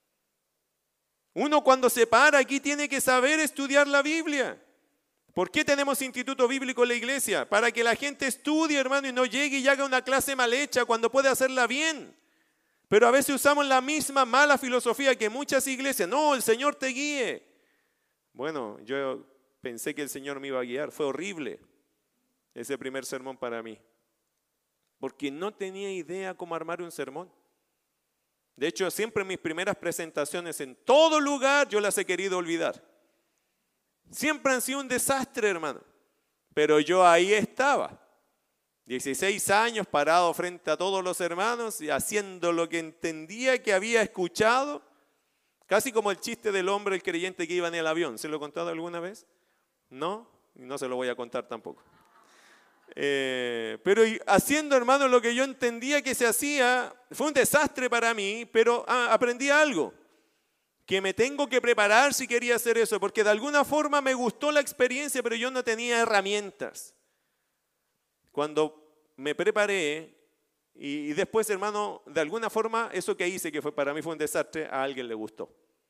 Uno cuando se para aquí tiene que saber estudiar la Biblia. ¿Por qué tenemos instituto bíblico en la iglesia? Para que la gente estudie, hermano, y no llegue y haga una clase mal hecha cuando puede hacerla bien. Pero a veces usamos la misma mala filosofía que muchas iglesias. No, el Señor te guíe. Bueno, yo pensé que el Señor me iba a guiar. Fue horrible ese primer sermón para mí. Porque no tenía idea cómo armar un sermón. De hecho, siempre en mis primeras presentaciones, en todo lugar, yo las he querido olvidar. Siempre han sido un desastre, hermano. Pero yo ahí estaba. dieciséis años parado frente a todos los hermanos y haciendo lo que entendía que había escuchado. Casi como el chiste del hombre, el creyente que iba en el avión. ¿Se lo he contado alguna vez? No, y no se lo voy a contar tampoco. Eh, pero haciendo, hermano, lo que yo entendía que se hacía, fue un desastre para mí, pero ah, aprendí algo. Que me tengo que preparar si quería hacer eso, porque de alguna forma me gustó la experiencia, pero yo no tenía herramientas. Cuando me preparé, y, y después, hermano, de alguna forma, eso que hice, que fue, para mí fue un desastre, a alguien le gustó.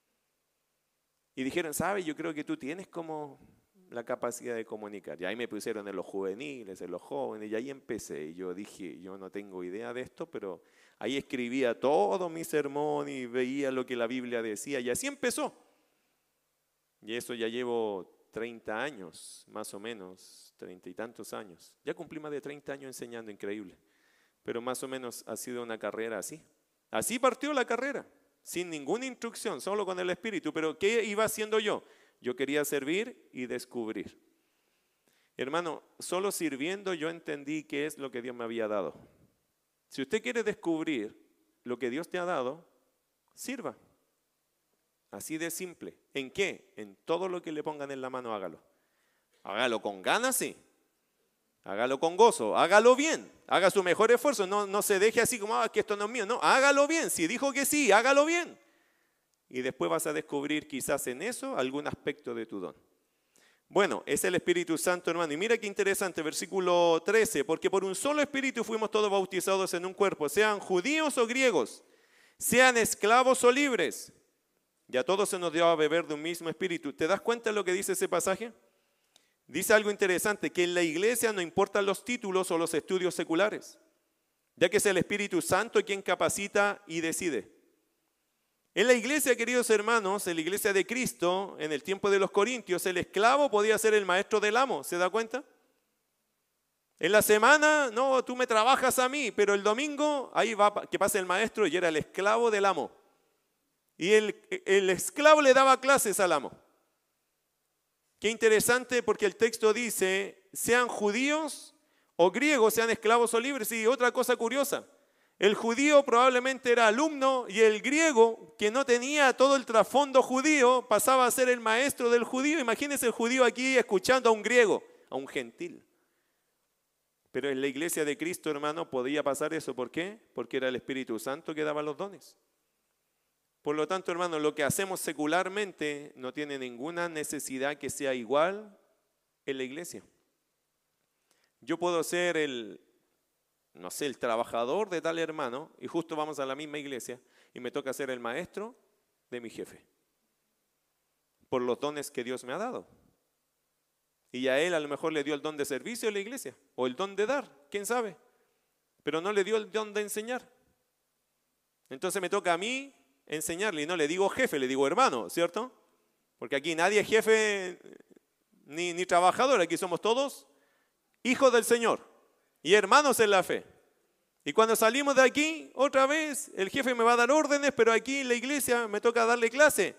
Y dijeron, ¿sabes? Yo creo que tú tienes como la capacidad de comunicar. Y ahí me pusieron en los juveniles, en los jóvenes, y ahí empecé. Y yo dije, yo no tengo idea de esto, pero ahí escribía todo mi sermón y veía lo que la Biblia decía. Y así empezó. Y eso ya llevo treinta años, más o menos, treinta y tantos años. Ya cumplí más de treinta años enseñando, increíble. Pero más o menos ha sido una carrera así. Así partió la carrera, sin ninguna instrucción, solo con el Espíritu. Pero ¿qué iba haciendo yo? Yo quería servir y descubrir. Hermano, solo sirviendo yo entendí qué es lo que Dios me había dado. Si usted quiere descubrir lo que Dios te ha dado, sirva. Así de simple. ¿En qué? En todo lo que le pongan en la mano, hágalo. Hágalo con ganas, sí. Hágalo con gozo. Hágalo bien. Haga su mejor esfuerzo. No, no se deje así como, ah, que esto no es mío. No, hágalo bien. Si dijo que sí, hágalo bien. Y después vas a descubrir quizás en eso algún aspecto de tu don. Bueno, es el Espíritu Santo, hermano. Y mira qué interesante, versículo trece. Porque por un solo Espíritu fuimos todos bautizados en un cuerpo, sean judíos o griegos, sean esclavos o libres. Y a todos se nos dio a beber de un mismo Espíritu. ¿Te das cuenta de lo que dice ese pasaje? Dice algo interesante, que en la iglesia no importan los títulos o los estudios seculares, ya que es el Espíritu Santo quien capacita y decide. En la iglesia, queridos hermanos, en la iglesia de Cristo, en el tiempo de los Corintios, el esclavo podía ser el maestro del amo, ¿se da cuenta? En la semana, no, tú me trabajas a mí, pero el domingo, ahí va que pasa el maestro y era el esclavo del amo. Y el, el esclavo le daba clases al amo. Qué interesante porque el texto dice, sean judíos o griegos, sean esclavos o libres. Y otra cosa curiosa, el judío probablemente era alumno y el griego, que no tenía todo el trasfondo judío, pasaba a ser el maestro del judío. Imagínense el judío aquí escuchando a un griego, a un gentil. Pero en la iglesia de Cristo, hermano, podía pasar eso. ¿Por qué? Porque era el Espíritu Santo que daba los dones. Por lo tanto, hermano, lo que hacemos secularmente no tiene ninguna necesidad que sea igual en la iglesia. Yo puedo ser el, no sé, el trabajador de tal hermano y justo vamos a la misma iglesia y me toca ser el maestro de mi jefe por los dones que Dios me ha dado. Y a él a lo mejor le dio el don de servicio en la iglesia o el don de dar, quién sabe, pero no le dio el don de enseñar. Entonces me toca a mí enseñarle y no le digo jefe, le digo hermano, ¿cierto? Porque aquí nadie es jefe ni, ni trabajador, aquí somos todos hijos del Señor y hermanos en la fe. Y cuando salimos de aquí, otra vez, el jefe me va a dar órdenes, pero aquí en la iglesia me toca darle clase.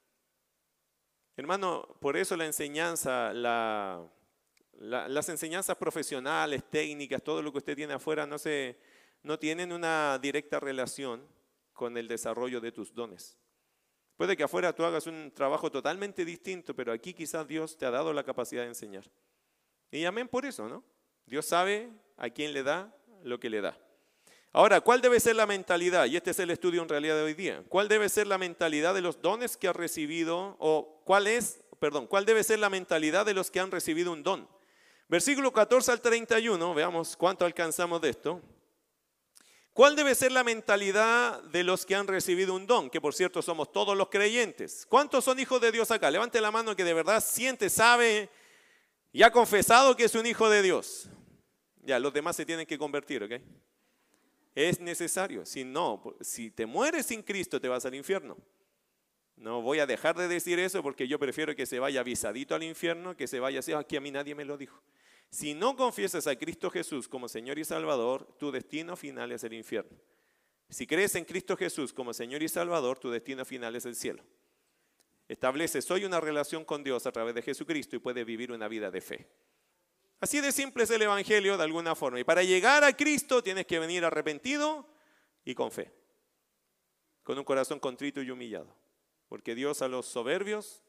Hermano, por eso la enseñanza, la, la, las enseñanzas profesionales, técnicas, todo lo que usted tiene afuera no, se, no tienen una directa relación con el desarrollo de tus dones. Puede que afuera tú hagas un trabajo totalmente distinto, pero aquí quizás Dios te ha dado la capacidad de enseñar. Y amén por eso, ¿no? Dios sabe a quién le da lo que le da. Ahora, ¿cuál debe ser la mentalidad? Y este es el estudio en realidad de hoy día. ¿Cuál debe ser la mentalidad de los dones que ha recibido? O cuál es, perdón, ¿cuál debe ser la mentalidad de los que han recibido un don? Versículo catorce al treinta y uno, veamos cuánto alcanzamos de esto. ¿Cuál debe ser la mentalidad de los que han recibido un don? Que por cierto somos todos los creyentes. ¿Cuántos son hijos de Dios acá? Levante la mano que de verdad siente, sabe y ha confesado que es un hijo de Dios. Ya, los demás se tienen que convertir, ¿ok? Es necesario. Si no, si te mueres sin Cristo te vas al infierno. No voy a dejar de decir eso porque yo prefiero que se vaya avisadito al infierno que se vaya así, aquí a mí nadie me lo dijo. Si no confiesas a Cristo Jesús como Señor y Salvador, tu destino final es el infierno. Si crees en Cristo Jesús como Señor y Salvador, tu destino final es el cielo. Estableces hoy una relación con Dios a través de Jesucristo y puedes vivir una vida de fe. Así de simple es el Evangelio de alguna forma. Y para llegar a Cristo tienes que venir arrepentido y con fe. Con un corazón contrito y humillado. Porque Dios a los soberbios,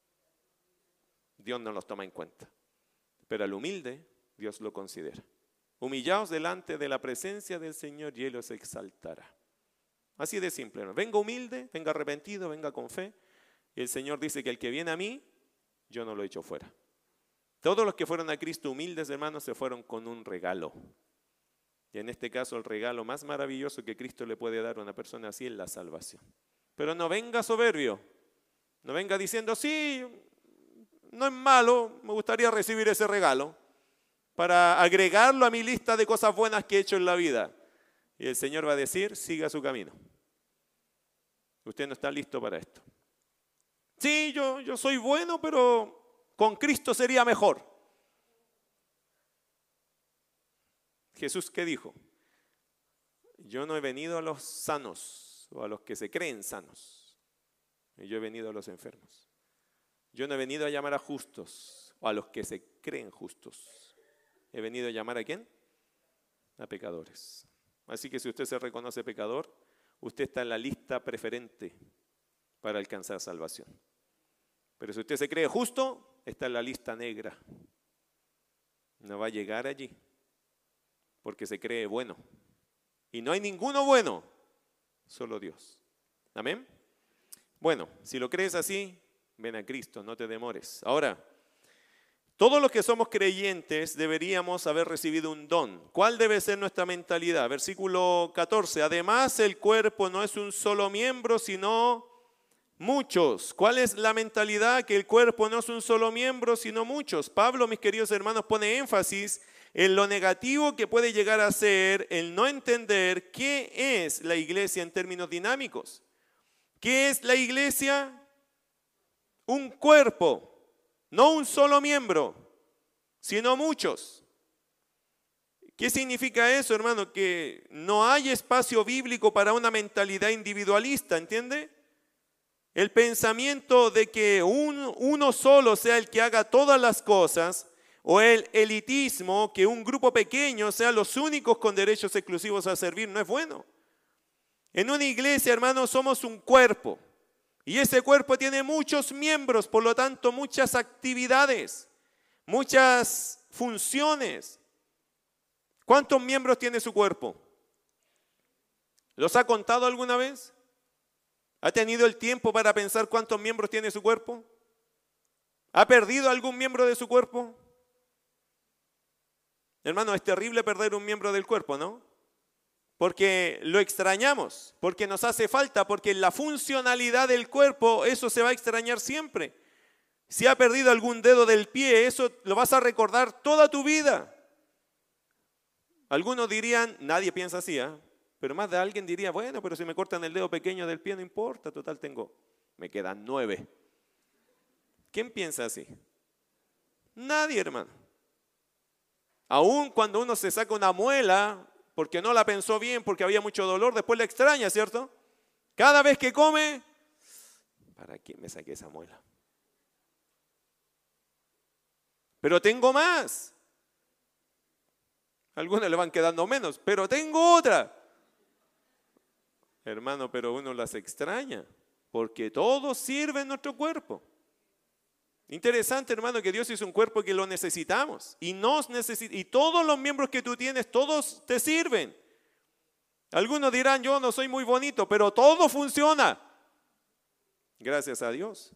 Dios no los toma en cuenta. Pero al humilde, Dios lo considera. Humillaos delante de la presencia del Señor y Él os exaltará. Así de simple. Venga humilde, venga arrepentido, venga con fe. Y el Señor dice que el que viene a mí, yo no lo echo fuera. Todos los que fueron a Cristo humildes, hermanos, se fueron con un regalo. Y en este caso, el regalo más maravilloso que Cristo le puede dar a una persona así es la salvación. Pero no venga soberbio. No venga diciendo, sí, no es malo, me gustaría recibir ese regalo para agregarlo a mi lista de cosas buenas que he hecho en la vida. Y el Señor va a decir, siga su camino. Usted no está listo para esto. Sí, yo, yo soy bueno, pero con Cristo sería mejor. Jesús, ¿qué dijo? Yo no he venido a los sanos o a los que se creen sanos. Yo he venido a los enfermos. Yo no he venido a llamar a justos o a los que se creen justos. He venido a llamar ¿a quién? A pecadores. Así que si usted se reconoce pecador, usted está en la lista preferente para alcanzar salvación. Pero si usted se cree justo, está en la lista negra. No va a llegar allí, porque se cree bueno. Y no hay ninguno bueno, solo Dios. Amén. Bueno, si lo crees así, ven a Cristo, no te demores. Ahora, todos los que somos creyentes deberíamos haber recibido un don. ¿Cuál debe ser nuestra mentalidad? Versículo catorce. Además, el cuerpo no es un solo miembro, sino muchos. ¿Cuál es la mentalidad? Que el cuerpo no es un solo miembro, sino muchos. Pablo, mis queridos hermanos, pone énfasis en lo negativo que puede llegar a ser el no entender qué es la iglesia en términos dinámicos. ¿Qué es la iglesia? Un cuerpo. No un solo miembro, sino muchos. ¿Qué significa eso, hermano? Que no hay espacio bíblico para una mentalidad individualista, ¿entiende? El pensamiento de que un, uno solo sea el que haga todas las cosas, o el elitismo, que un grupo pequeño sea los únicos con derechos exclusivos a servir, no es bueno. En una iglesia, hermano, somos un cuerpo. Y ese cuerpo tiene muchos miembros, por lo tanto, muchas actividades, muchas funciones. ¿Cuántos miembros tiene su cuerpo? ¿Los ha contado alguna vez? ¿Ha tenido el tiempo para pensar cuántos miembros tiene su cuerpo? ¿Ha perdido algún miembro de su cuerpo? Hermano, es terrible perder un miembro del cuerpo, ¿no? Porque lo extrañamos, porque nos hace falta, porque la funcionalidad del cuerpo, eso se va a extrañar siempre. Si ha perdido algún dedo del pie, eso lo vas a recordar toda tu vida. Algunos dirían, nadie piensa así, ¿eh? Pero más de alguien diría, bueno, pero si me cortan el dedo pequeño del pie no importa, total tengo, me quedan nueve. ¿Quién piensa así? Nadie, hermano. Aún cuando uno se saca una muela, porque no la pensó bien, porque había mucho dolor, después la extraña, ¿cierto? Cada vez que come, ¿para qué me saqué esa muela? Pero tengo más. A algunos le van quedando menos, pero tengo otra. Hermano, pero uno las extraña, porque todo sirve en nuestro cuerpo. Interesante, hermano, que Dios hizo un cuerpo que lo necesitamos y nos necesita, y todos los miembros que tú tienes, todos te sirven. Algunos dirán, yo no soy muy bonito, pero todo funciona. Gracias a Dios.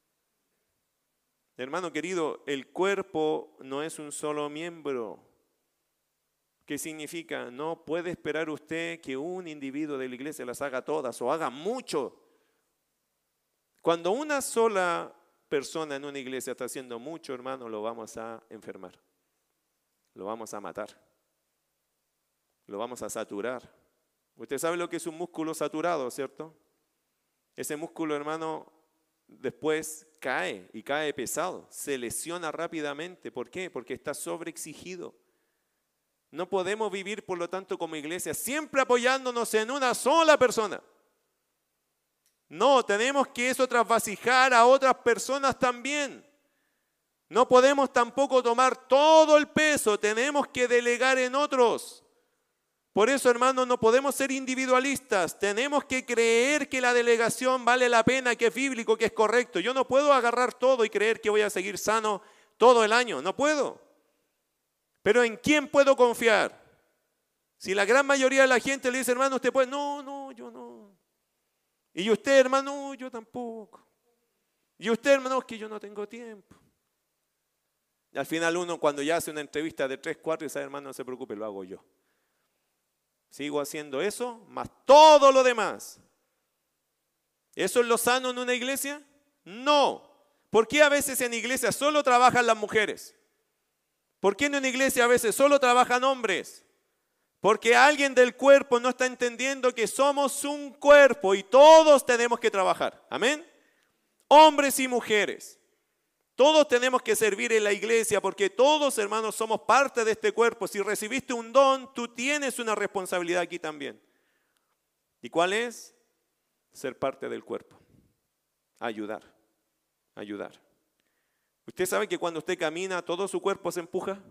Hermano querido, el cuerpo no es un solo miembro. ¿Qué significa? No puede esperar usted que un individuo de la iglesia las haga todas o haga mucho. Cuando una sola persona en una iglesia está haciendo mucho, hermano, lo vamos a enfermar, lo vamos a matar, lo vamos a saturar. Usted sabe lo que es un músculo saturado, ¿cierto? Ese músculo, hermano, después cae y cae pesado, se lesiona rápidamente. ¿Por qué? Porque está sobreexigido. No podemos vivir, por lo tanto, como iglesia, siempre apoyándonos en una sola persona. No, tenemos que eso trasvasijar a otras personas también. No podemos tampoco tomar todo el peso, tenemos que delegar en otros. Por eso, hermanos, no podemos ser individualistas. Tenemos que creer que la delegación vale la pena, que es bíblico, que es correcto. Yo no puedo agarrar todo y creer que voy a seguir sano todo el año. No puedo. Pero ¿en quién puedo confiar? Si la gran mayoría de la gente le dice, hermano, usted puede. No, no, yo no. Y usted, hermano, yo tampoco. Y usted, hermano, es que yo no tengo tiempo. Y al final uno, cuando ya hace una entrevista de tres, cuatro, y sabe, hermano, no se preocupe, lo hago yo. Sigo haciendo eso, más todo lo demás. ¿Eso es lo sano en una iglesia? No. ¿Por qué a veces en iglesias solo trabajan las mujeres? ¿Por qué en una iglesia a veces solo trabajan hombres? Porque alguien del cuerpo no está entendiendo que somos un cuerpo y todos tenemos que trabajar. Amén. Hombres y mujeres. Todos tenemos que servir en la iglesia porque todos, hermanos, somos parte de este cuerpo. Si recibiste un don, tú tienes una responsabilidad aquí también. ¿Y cuál es? Ser parte del cuerpo. Ayudar. Ayudar. ¿Usted sabe que cuando usted camina, todo su cuerpo se empuja?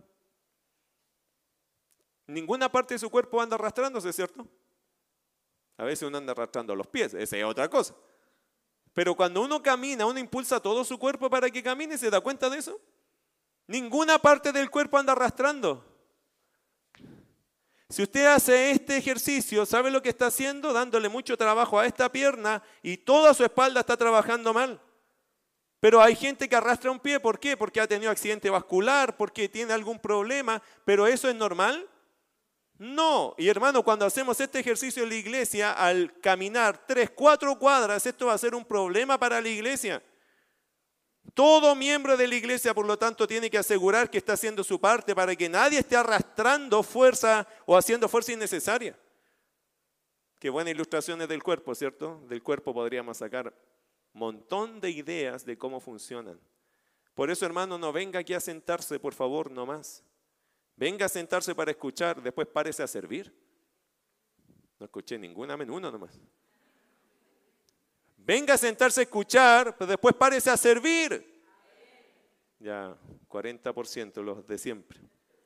Ninguna parte de su cuerpo anda arrastrándose, ¿cierto? A veces uno anda arrastrando los pies, esa es otra cosa. Pero cuando uno camina, uno impulsa todo su cuerpo para que camine, ¿se da cuenta de eso? Ninguna parte del cuerpo anda arrastrando. Si usted hace este ejercicio, ¿sabe lo que está haciendo? Dándole mucho trabajo a esta pierna y toda su espalda está trabajando mal. Pero hay gente que arrastra un pie, ¿por qué? Porque ha tenido accidente vascular, porque tiene algún problema, pero ¿eso es normal? No. Y hermano, cuando hacemos este ejercicio en la iglesia, al caminar tres, cuatro cuadras, esto va a ser un problema para la iglesia. Todo miembro de la iglesia, por lo tanto, tiene que asegurar que está haciendo su parte para que nadie esté arrastrando fuerza o haciendo fuerza innecesaria. Qué buena ilustración es del cuerpo, ¿cierto? Del cuerpo podríamos sacar un montón de ideas de cómo funcionan. Por eso, hermano, no venga aquí a sentarse, por favor, no más. Venga a sentarse para escuchar, después párese a servir. No escuché ninguna, amén, uno nomás. Venga a sentarse a escuchar, pero después párese a servir. Ya, cuarenta por ciento los de siempre.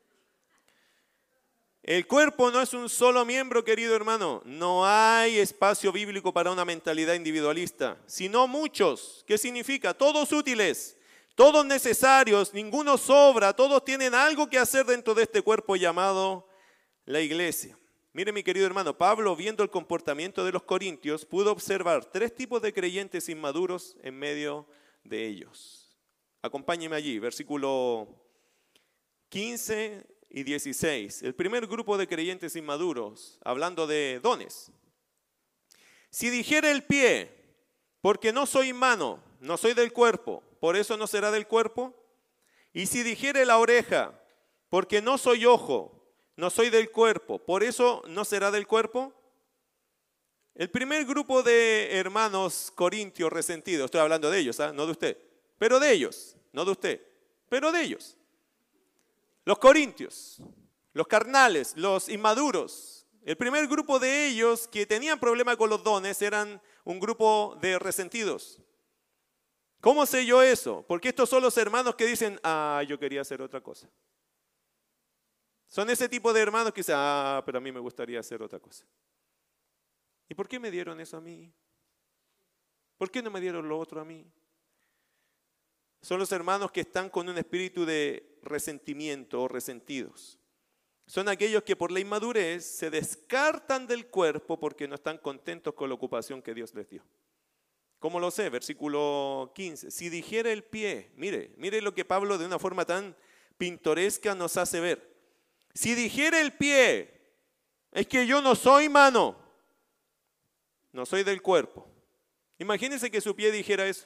El cuerpo no es un solo miembro, querido hermano. No hay espacio bíblico para una mentalidad individualista, sino muchos. ¿Qué significa? Todos útiles, todos necesarios, ninguno sobra, todos tienen algo que hacer dentro de este cuerpo llamado la iglesia. Mire, mi querido hermano, Pablo, viendo el comportamiento de los corintios, pudo observar tres tipos de creyentes inmaduros en medio de ellos. Acompáñeme allí, versículo quince y dieciséis. El primer grupo de creyentes inmaduros, hablando de dones. Si dijera el pie, porque no soy mano, no soy del cuerpo, por eso no será del cuerpo. Y si dijere la oreja, porque no soy ojo, no soy del cuerpo, por eso no será del cuerpo. El primer grupo de hermanos corintios resentidos, estoy hablando de ellos, ¿eh? No de usted, pero de ellos, no de usted, pero de ellos. Los corintios, los carnales, los inmaduros. El primer grupo de ellos que tenían problema con los dones eran un grupo de resentidos. ¿Cómo sé yo eso? Porque estos son los hermanos que dicen, ah, yo quería hacer otra cosa. Son ese tipo de hermanos que dicen, ah, pero a mí me gustaría hacer otra cosa. ¿Y por qué me dieron eso a mí? ¿Por qué no me dieron lo otro a mí? Son los hermanos que están con un espíritu de resentimiento o resentidos. Son aquellos que por la inmadurez se descartan del cuerpo porque no están contentos con la ocupación que Dios les dio. ¿Cómo lo sé? Versículo quince. Si dijera el pie, mire, mire lo que Pablo de una forma tan pintoresca nos hace ver. Si dijera el pie, es que yo no soy mano, no soy del cuerpo. Imagínense que su pie dijera eso.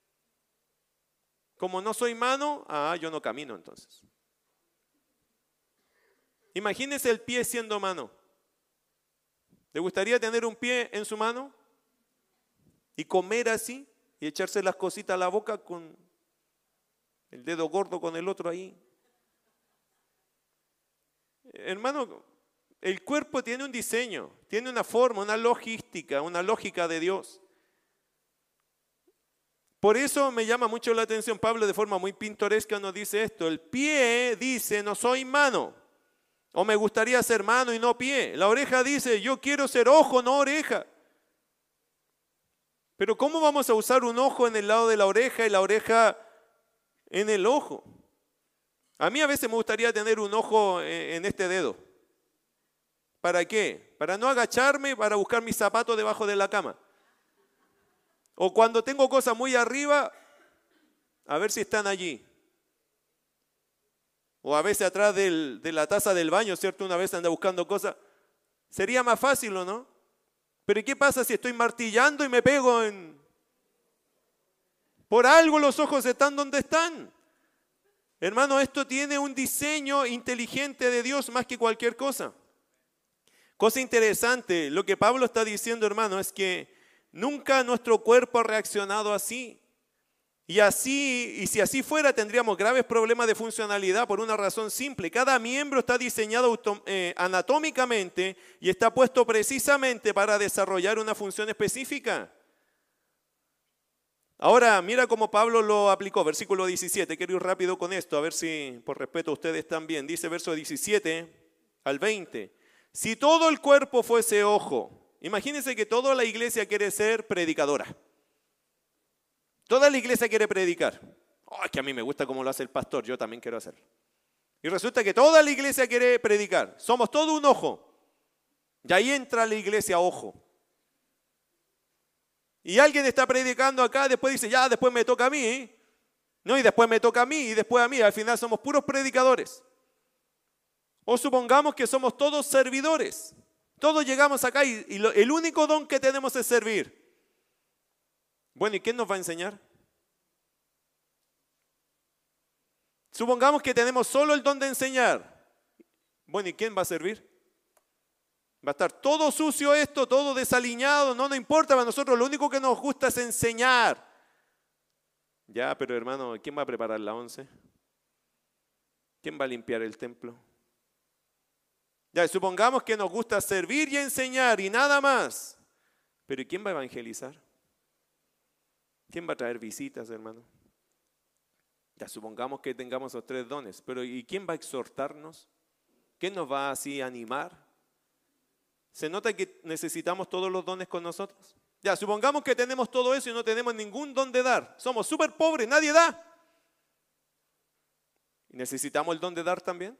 Como no soy mano, ah, yo no camino entonces. Imagínese el pie siendo mano. ¿Le gustaría tener un pie en su mano? Y comer así, y echarse las cositas a la boca con el dedo gordo con el otro ahí. Hermano, el cuerpo tiene un diseño, tiene una forma, una logística, una lógica de Dios. Por eso me llama mucho la atención, Pablo de forma muy pintoresca nos dice esto. El pie dice, no soy mano, o me gustaría ser mano y no pie. La oreja dice, yo quiero ser ojo, no oreja. Pero ¿cómo vamos a usar un ojo en el lado de la oreja y la oreja en el ojo? A mí a veces me gustaría tener un ojo en este dedo. ¿Para qué? Para no agacharme, para buscar mis zapatos debajo de la cama. O cuando tengo cosas muy arriba, a ver si están allí. O a veces atrás del, de la taza del baño, ¿cierto? Una vez anda buscando cosas. Sería más fácil, ¿o no? Pero ¿qué pasa si estoy martillando y me pego en...? Por algo los ojos están donde están. Hermano, esto tiene un diseño inteligente de Dios más que cualquier cosa. Cosa interesante, lo que Pablo está diciendo, hermano, es que nunca nuestro cuerpo ha reaccionado así. Y así, y si así fuera, tendríamos graves problemas de funcionalidad por una razón simple. Cada miembro está diseñado auto, eh, anatómicamente y está puesto precisamente para desarrollar una función específica. Ahora, mira cómo Pablo lo aplicó, versículo diecisiete. Quiero ir rápido con esto, a ver si por respeto a ustedes también. Dice verso diecisiete al veinte. Si todo el cuerpo fuese ojo, imagínense que toda la iglesia quiere ser predicadora. Toda la iglesia quiere predicar. Oh, es que a mí me gusta cómo lo hace el pastor, yo también quiero hacerlo. Y resulta que toda la iglesia quiere predicar. Somos todo un ojo. Y ahí entra la iglesia ojo. Y alguien está predicando acá, después dice, ya, después me toca a mí. ¿eh? No, y después me toca a mí, y después a mí. Al final somos puros predicadores. O supongamos que somos todos servidores. Todos llegamos acá y, y lo, el único don que tenemos es servir. Bueno, ¿y quién nos va a enseñar? Supongamos que tenemos solo el don de enseñar. Bueno, ¿y quién va a servir? Va a estar todo sucio esto, todo desaliñado. No, no importa, para nosotros lo único que nos gusta es enseñar. Ya, pero hermano, ¿quién va a preparar la once? ¿Quién va a limpiar el templo? Ya, supongamos que nos gusta servir y enseñar y nada más. Pero ¿y quién va a evangelizar? ¿Quién va a traer visitas, hermano? Ya, supongamos que tengamos los tres dones, pero ¿y quién va a exhortarnos? ¿Quién nos va así a animar? ¿Se nota que necesitamos todos los dones con nosotros? Ya, supongamos que tenemos todo eso y no tenemos ningún don de dar. Somos súper pobres, nadie da. ¿Y necesitamos el don de dar también?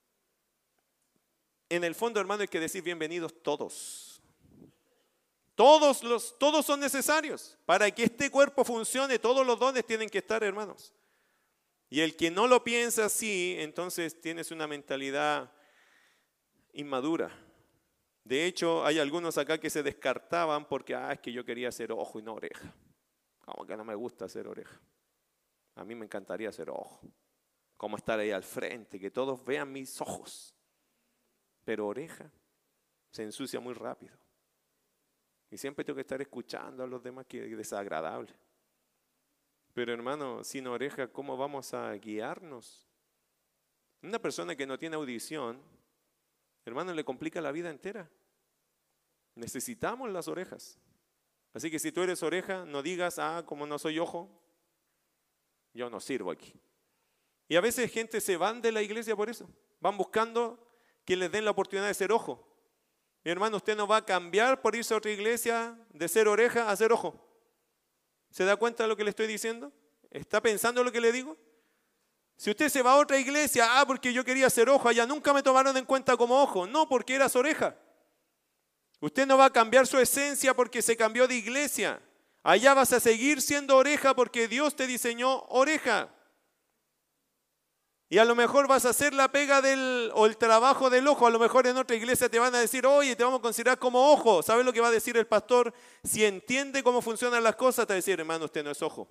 En el fondo, hermano, hay que decir bienvenidos todos. Todos, los, todos son necesarios. Para que este cuerpo funcione, todos los dones tienen que estar, hermanos. Y el que no lo piensa así, entonces tienes una mentalidad inmadura. De hecho, hay algunos acá que se descartaban porque, ah, es que yo quería ser ojo y no oreja. Como que no me gusta ser oreja. A mí me encantaría ser ojo. Como estar ahí al frente, que todos vean mis ojos. Pero oreja se ensucia muy rápido. Y siempre tengo que estar escuchando a los demás, que es desagradable. Pero hermano, sin oreja, ¿cómo vamos a guiarnos? Una persona que no tiene audición, hermano, le complica la vida entera. Necesitamos las orejas. Así que si tú eres oreja, no digas, ah, como no soy ojo, yo no sirvo aquí. Y a veces gente se van de la iglesia por eso. Van buscando que les den la oportunidad de ser ojo. Mi hermano, usted no va a cambiar por irse a otra iglesia de ser oreja a ser ojo. ¿Se da cuenta de lo que le estoy diciendo? ¿Está pensando lo que le digo? Si usted se va a otra iglesia, ah, porque yo quería ser ojo, allá nunca me tomaron en cuenta como ojo. No, porque eras oreja. Usted no va a cambiar su esencia porque se cambió de iglesia. Allá vas a seguir siendo oreja porque Dios te diseñó oreja. Y a lo mejor vas a hacer la pega del, o el trabajo del ojo. A lo mejor en otra iglesia te van a decir, oye, te vamos a considerar como ojo. ¿Sabes lo que va a decir el pastor? Si entiende cómo funcionan las cosas, te va a decir, hermano, usted no es ojo.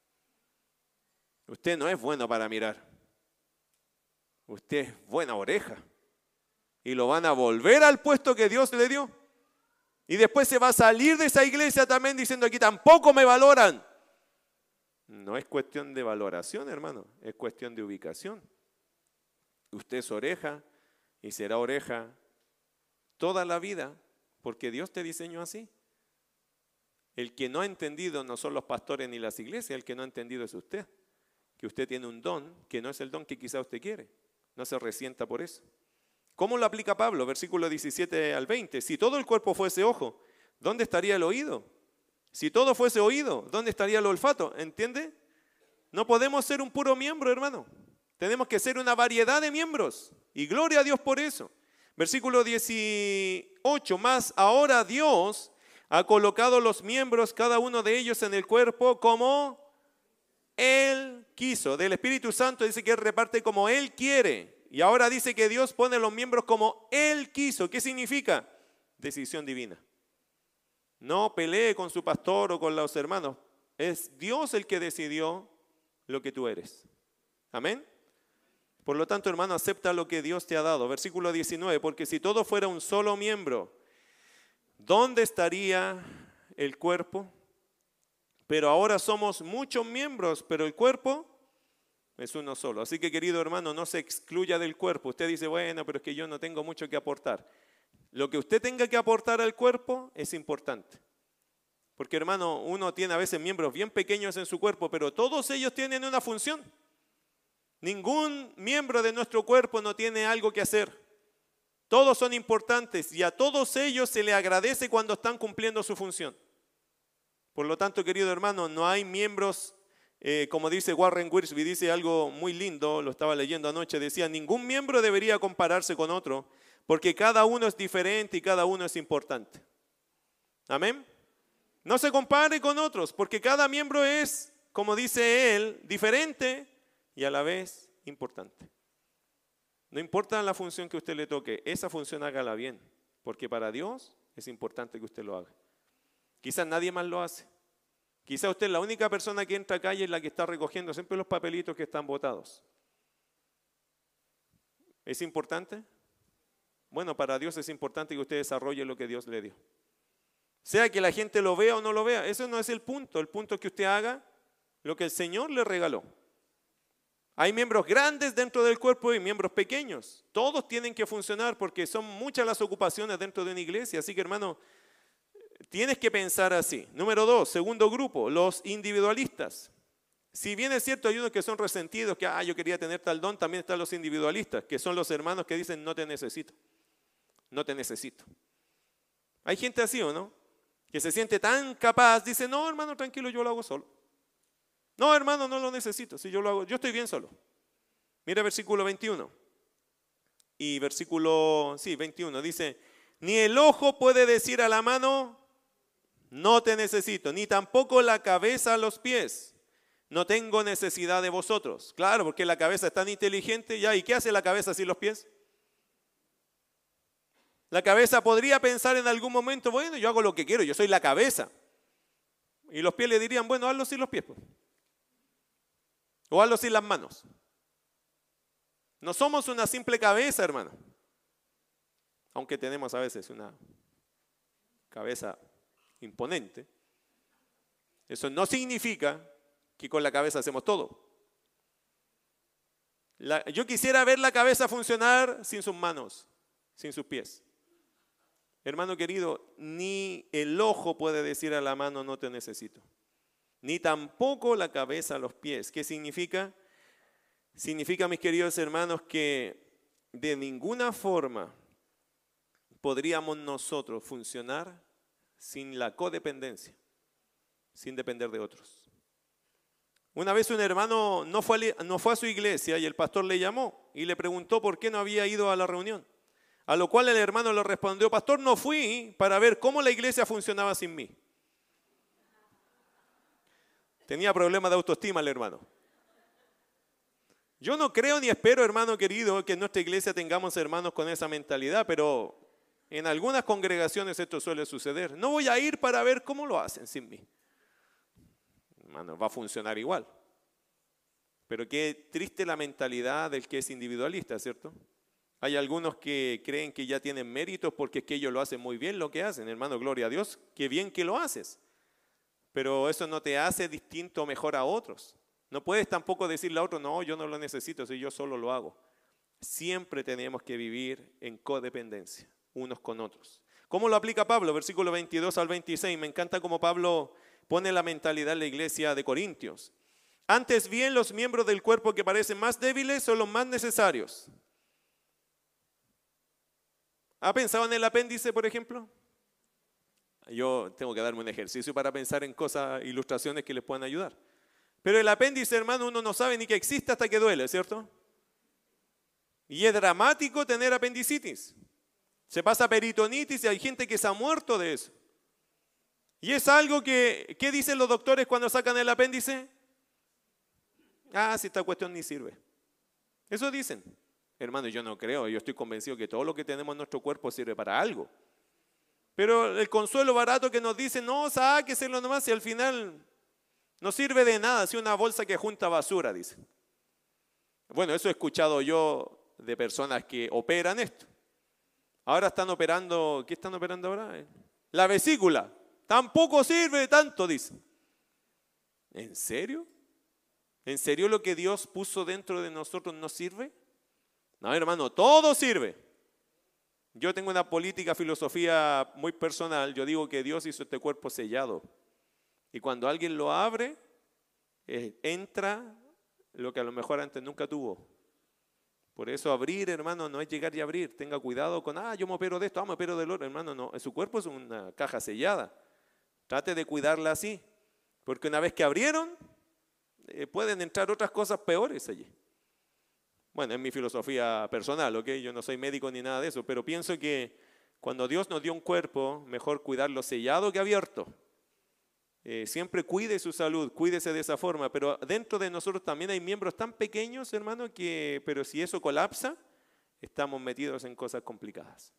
Usted no es bueno para mirar. Usted es buena oreja. Y lo van a volver al puesto que Dios le dio. Y después se va a salir de esa iglesia también diciendo, aquí tampoco me valoran. No es cuestión de valoración, hermano. Es cuestión de ubicación. Usted es oreja y será oreja toda la vida porque Dios te diseñó así. El que no ha entendido no son los pastores ni las iglesias, el que no ha entendido es usted. Que usted tiene un don que no es el don que quizá usted quiere. No se resienta por eso. ¿Cómo lo aplica Pablo? Versículo diecisiete al veinte. Si todo el cuerpo fuese ojo, ¿dónde estaría el oído? Si todo fuese oído, ¿dónde estaría el olfato? ¿Entiende? No podemos ser un puro miembro, hermano. Tenemos que ser una variedad de miembros. Y gloria a Dios por eso. Versículo dieciocho. Más ahora Dios ha colocado los miembros, cada uno de ellos en el cuerpo, como Él quiso. Del Espíritu Santo dice que Él reparte como Él quiere. Y ahora dice que Dios pone los miembros como Él quiso. ¿Qué significa? Decisión divina. No pelee con su pastor o con los hermanos. Es Dios el que decidió lo que tú eres. Amén. Por lo tanto, hermano, acepta lo que Dios te ha dado. Versículo diecinueve. Porque si todo fuera un solo miembro, ¿dónde estaría el cuerpo? Pero ahora somos muchos miembros, pero el cuerpo es uno solo. Así que, querido hermano, no se excluya del cuerpo. Usted dice, bueno, pero es que yo no tengo mucho que aportar. Lo que usted tenga que aportar al cuerpo es importante. Porque, hermano, uno tiene a veces miembros bien pequeños en su cuerpo, pero todos ellos tienen una función. Ningún miembro de nuestro cuerpo no tiene algo que hacer. Todos son importantes y a todos ellos se les agradece cuando están cumpliendo su función. Por lo tanto, querido hermano, no hay miembros, eh, como dice Warren Wiersbe, dice algo muy lindo, lo estaba leyendo anoche, decía, ningún miembro debería compararse con otro, porque cada uno es diferente y cada uno es importante. Amén. No se compare con otros, porque cada miembro es, como dice él, diferente y a la vez importante. No importa la función que usted le toque, esa función hágala bien, porque para Dios es importante que usted lo haga. Quizás nadie más lo hace. Quizás usted es la única persona que entra a calle y la que está recogiendo siempre los papelitos que están botados. ¿Es importante? Bueno, para Dios es importante que usted desarrolle lo que Dios le dio. Sea que la gente lo vea o no lo vea, eso no es el punto. El punto es que usted haga lo que el Señor le regaló. Hay miembros grandes dentro del cuerpo y miembros pequeños. Todos tienen que funcionar porque son muchas las ocupaciones dentro de una iglesia. Así que, hermano, tienes que pensar así. Número dos, segundo grupo, los individualistas. Si bien es cierto, hay unos que son resentidos, que ah, yo quería tener tal don, también están los individualistas, que son los hermanos que dicen no te necesito, no te necesito. Hay gente así, ¿o no? Que se siente tan capaz, dice, no, hermano, tranquilo, yo lo hago solo. No, hermano, no lo necesito, si yo lo hago, yo estoy bien solo. Mira versículo veintiuno. Y versículo, sí, veintiuno, dice, ni el ojo puede decir a la mano, no te necesito, ni tampoco la cabeza a los pies, no tengo necesidad de vosotros. Claro, porque la cabeza es tan inteligente, ya, ¿y qué hace la cabeza sin los pies? La cabeza podría pensar en algún momento, bueno, yo hago lo que quiero, yo soy la cabeza. Y los pies le dirían, bueno, hazlo sin los pies, pues. O hazlo sin las manos. No somos una simple cabeza, hermano. Aunque tenemos a veces una cabeza imponente. Eso no significa que con la cabeza hacemos todo. La, yo quisiera ver la cabeza funcionar sin sus manos, sin sus pies. Hermano querido, ni el ojo puede decir a la mano no te necesito. Ni tampoco la cabeza a los pies. ¿Qué significa? Significa, mis queridos hermanos, que de ninguna forma podríamos nosotros funcionar sin la codependencia, sin depender de otros. Una vez un hermano no fue, a, no fue a su iglesia y el pastor le llamó y le preguntó por qué no había ido a la reunión. A lo cual el hermano le respondió, pastor, no fui para ver cómo la iglesia funcionaba sin mí. Tenía problemas de autoestima el hermano. Yo no creo ni espero, hermano querido, que en nuestra iglesia tengamos hermanos con esa mentalidad, pero en algunas congregaciones esto suele suceder. No voy a ir para ver cómo lo hacen sin mí. Hermano, va a funcionar igual. Pero qué triste la mentalidad del que es individualista, ¿cierto? Hay algunos que creen que ya tienen méritos porque es que ellos lo hacen muy bien lo que hacen. Hermano, gloria a Dios, qué bien que lo haces. Pero eso no te hace distinto o mejor a otros. No puedes tampoco decirle a otro, no, yo no lo necesito, si yo solo lo hago. Siempre tenemos que vivir en codependencia, unos con otros. ¿Cómo lo aplica Pablo? Versículo veintidós al veintiséis. Me encanta cómo Pablo pone la mentalidad en la iglesia de Corintios. Antes bien, los miembros del cuerpo que parecen más débiles son los más necesarios. ¿Ha pensado en el apéndice, por ejemplo? Yo tengo que darme un ejercicio para pensar en cosas, ilustraciones que les puedan ayudar. Pero el apéndice, hermano, uno no sabe ni que existe hasta que duele, ¿cierto? Y es dramático tener apendicitis. Se pasa peritonitis y hay gente que se ha muerto de eso. Y es algo que, ¿qué dicen los doctores cuando sacan el apéndice? Ah, si esta cuestión ni sirve. Eso dicen. Hermano, yo no creo, yo estoy convencido que todo lo que tenemos en nuestro cuerpo sirve para algo. Pero el consuelo barato que nos dice, no, sáqueselo nomás y al final no sirve de nada, si una bolsa que junta basura, dicen. Bueno, eso he escuchado yo de personas que operan esto. Ahora están operando, ¿qué están operando ahora? La vesícula. Tampoco sirve de tanto, dicen. ¿En serio? ¿En serio lo que Dios puso dentro de nosotros no sirve? No, hermano, todo sirve. Yo tengo una política, filosofía muy personal. Yo digo que Dios hizo este cuerpo sellado. Y cuando alguien lo abre, eh, entra lo que a lo mejor antes nunca tuvo. Por eso abrir, hermano, no es llegar y abrir. Tenga cuidado con, ah, yo me opero de esto, ah, me opero del otro. Hermano, no, su cuerpo es una caja sellada. Trate de cuidarla así, porque una vez que abrieron, eh, pueden entrar otras cosas peores allí. Bueno, es mi filosofía personal, ¿ok? Yo no soy médico ni nada de eso, pero pienso que cuando Dios nos dio un cuerpo, mejor cuidarlo sellado que abierto. Eh, siempre cuide su salud, cuídese de esa forma, pero dentro de nosotros también hay miembros tan pequeños, hermano, que, pero si eso colapsa, estamos metidos en cosas complicadas.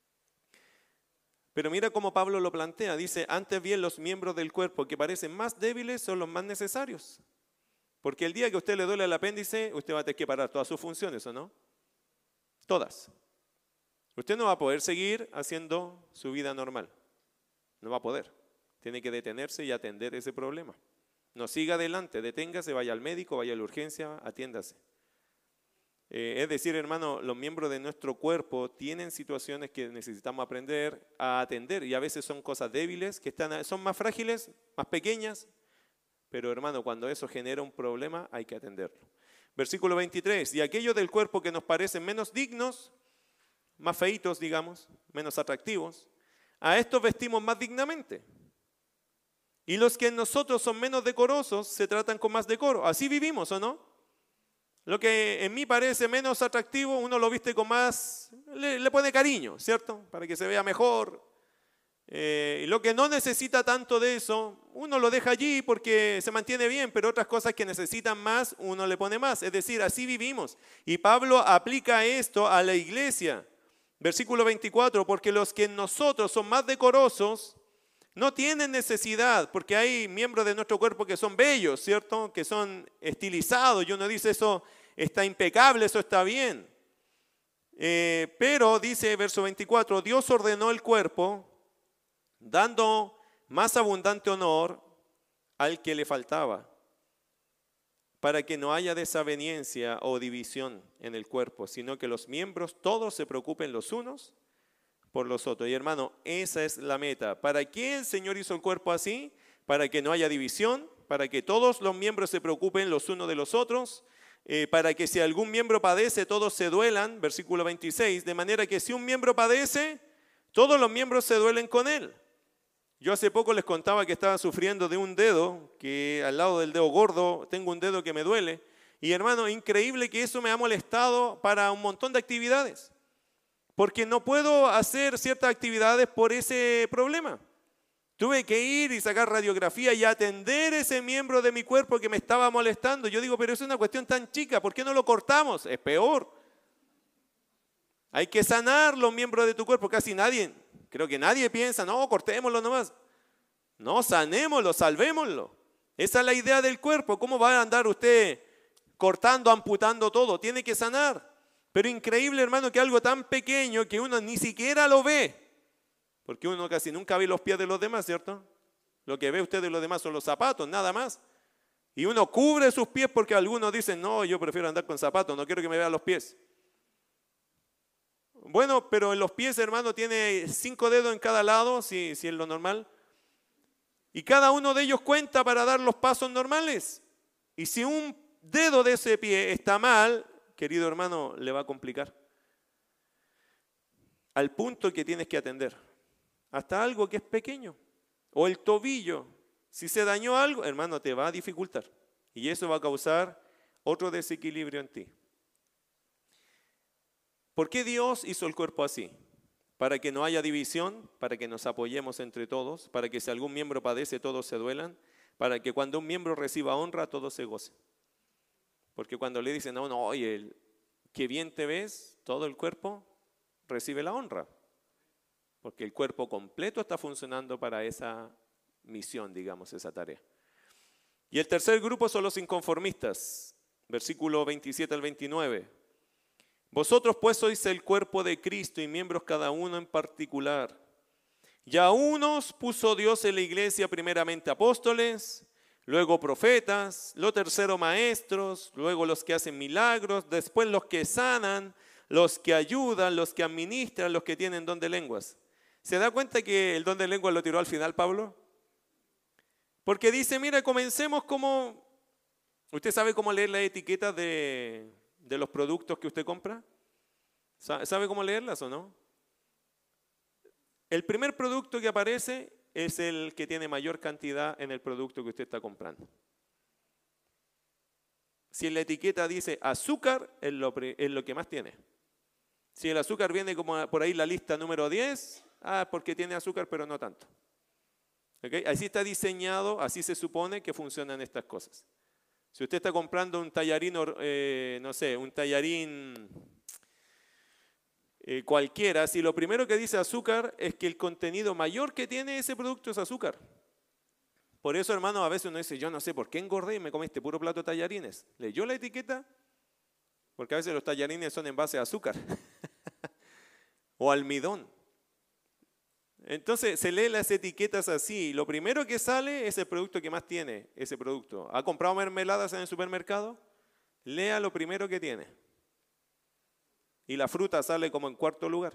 Pero mira cómo Pablo lo plantea, dice, antes bien los miembros del cuerpo que parecen más débiles son los más necesarios. Porque el día que a usted le duele el apéndice, usted va a tener que parar todas sus funciones, ¿o no? Todas. Usted no va a poder seguir haciendo su vida normal. No va a poder. Tiene que detenerse y atender ese problema. No siga adelante, deténgase, vaya al médico, vaya a la urgencia, atiéndase. Eh, es decir, hermano, los miembros de nuestro cuerpo tienen situaciones que necesitamos aprender a atender y a veces son cosas débiles, que están, son más frágiles, más pequeñas, pero hermano, cuando eso genera un problema hay que atenderlo. Versículo veintitrés, y aquellos del cuerpo que nos parecen menos dignos, más feitos, digamos, menos atractivos, a estos vestimos más dignamente. Y los que en nosotros son menos decorosos se tratan con más decoro. Así vivimos, ¿o no? Lo que en mí parece menos atractivo, uno lo viste con más, le, le pone cariño, ¿cierto? Para que se vea mejor. Eh, y lo que no necesita tanto de eso, uno lo deja allí porque se mantiene bien, pero otras cosas que necesitan más, uno le pone más. Es decir, así vivimos. Y Pablo aplica esto a la iglesia. Versículo veinticuatro, porque los que en nosotros son más decorosos, no tienen necesidad, porque hay miembros de nuestro cuerpo que son bellos, ¿cierto? Que son estilizados, y uno dice eso está impecable, eso está bien. Eh, pero dice verso veinticuatro, Dios ordenó el cuerpo dando más abundante honor al que le faltaba, para que no haya desaveniencia o división en el cuerpo, sino que los miembros todos se preocupen los unos por los otros. Y hermano, esa es la meta. ¿Para qué el Señor hizo el cuerpo así? Para que no haya división, para que todos los miembros se preocupen los unos de los otros, eh, para que si algún miembro padece, todos se duelan, versículo veintiséis, de manera que si un miembro padece, todos los miembros se duelen con él. Yo hace poco les contaba que estaba sufriendo de un dedo, que al lado del dedo gordo tengo un dedo que me duele. Y hermano, increíble que eso me ha molestado para un montón de actividades. Porque no puedo hacer ciertas actividades por ese problema. Tuve que ir y sacar radiografía y atender ese miembro de mi cuerpo que me estaba molestando. Yo digo, pero es una cuestión tan chica, ¿por qué no lo cortamos? Es peor. Hay que sanar los miembros de tu cuerpo. Casi nadie, creo que nadie piensa, no, cortémoslo nomás. No, sanémoslo, salvémoslo. Esa es la idea del cuerpo. ¿Cómo va a andar usted cortando, amputando todo? Tiene que sanar. Pero increíble, hermano, que algo tan pequeño que uno ni siquiera lo ve. Porque uno casi nunca ve los pies de los demás, ¿cierto? Lo que ve usted de los demás son los zapatos, nada más. Y uno cubre sus pies porque algunos dicen, no, yo prefiero andar con zapatos, no quiero que me vean los pies. Bueno, pero en los pies, hermano, tiene cinco dedos en cada lado, si, si es lo normal. Y cada uno de ellos cuenta para dar los pasos normales. Y si un dedo de ese pie está mal, querido hermano, le va a complicar. Al punto que tienes que atender. Hasta algo que es pequeño. O el tobillo. Si se dañó algo, hermano, te va a dificultar. Y eso va a causar otro desequilibrio en ti. ¿Por qué Dios hizo el cuerpo así? Para que no haya división, para que nos apoyemos entre todos, para que si algún miembro padece, todos se duelan, para que cuando un miembro reciba honra, todos se gocen. Porque cuando le dicen a uno, oye, qué bien te ves, todo el cuerpo recibe la honra. Porque el cuerpo completo está funcionando para esa misión, digamos, esa tarea. Y el tercer grupo son los inconformistas. Versículo veintisiete al veintinueve. Vosotros pues sois el cuerpo de Cristo y miembros cada uno en particular. Y a unos puso Dios en la iglesia primeramente apóstoles, luego profetas, lo tercero maestros, luego los que hacen milagros, después los que sanan, los que ayudan, los que administran, los que tienen don de lenguas. ¿Se da cuenta que el don de lenguas lo tiró al final Pablo? Porque dice, mira, comencemos como... ¿Usted sabe cómo leer las etiquetas de, de los productos que usted compra? ¿Sabe cómo leerlas o no? El primer producto que aparece es el que tiene mayor cantidad en el producto que usted está comprando. Si en la etiqueta dice azúcar, es lo, es lo que más tiene. Si el azúcar viene como por ahí la lista número diez, ah, porque tiene azúcar, pero no tanto. ¿Okay? Así está diseñado, así se supone que funcionan estas cosas. Si usted está comprando un tallarín, eh, no sé, un tallarín eh, cualquiera, si lo primero que dice azúcar es que el contenido mayor que tiene ese producto es azúcar. Por eso, hermano, a veces uno dice, yo no sé por qué engordé y me comí este puro plato de tallarines. ¿Leyó la etiqueta? Porque a veces los tallarines son en base a azúcar o almidón. Entonces se lee las etiquetas así. Lo primero que sale es el producto que más tiene ese producto. ¿Ha comprado mermeladas en el supermercado? Lea lo primero que tiene. Y la fruta sale como en cuarto lugar.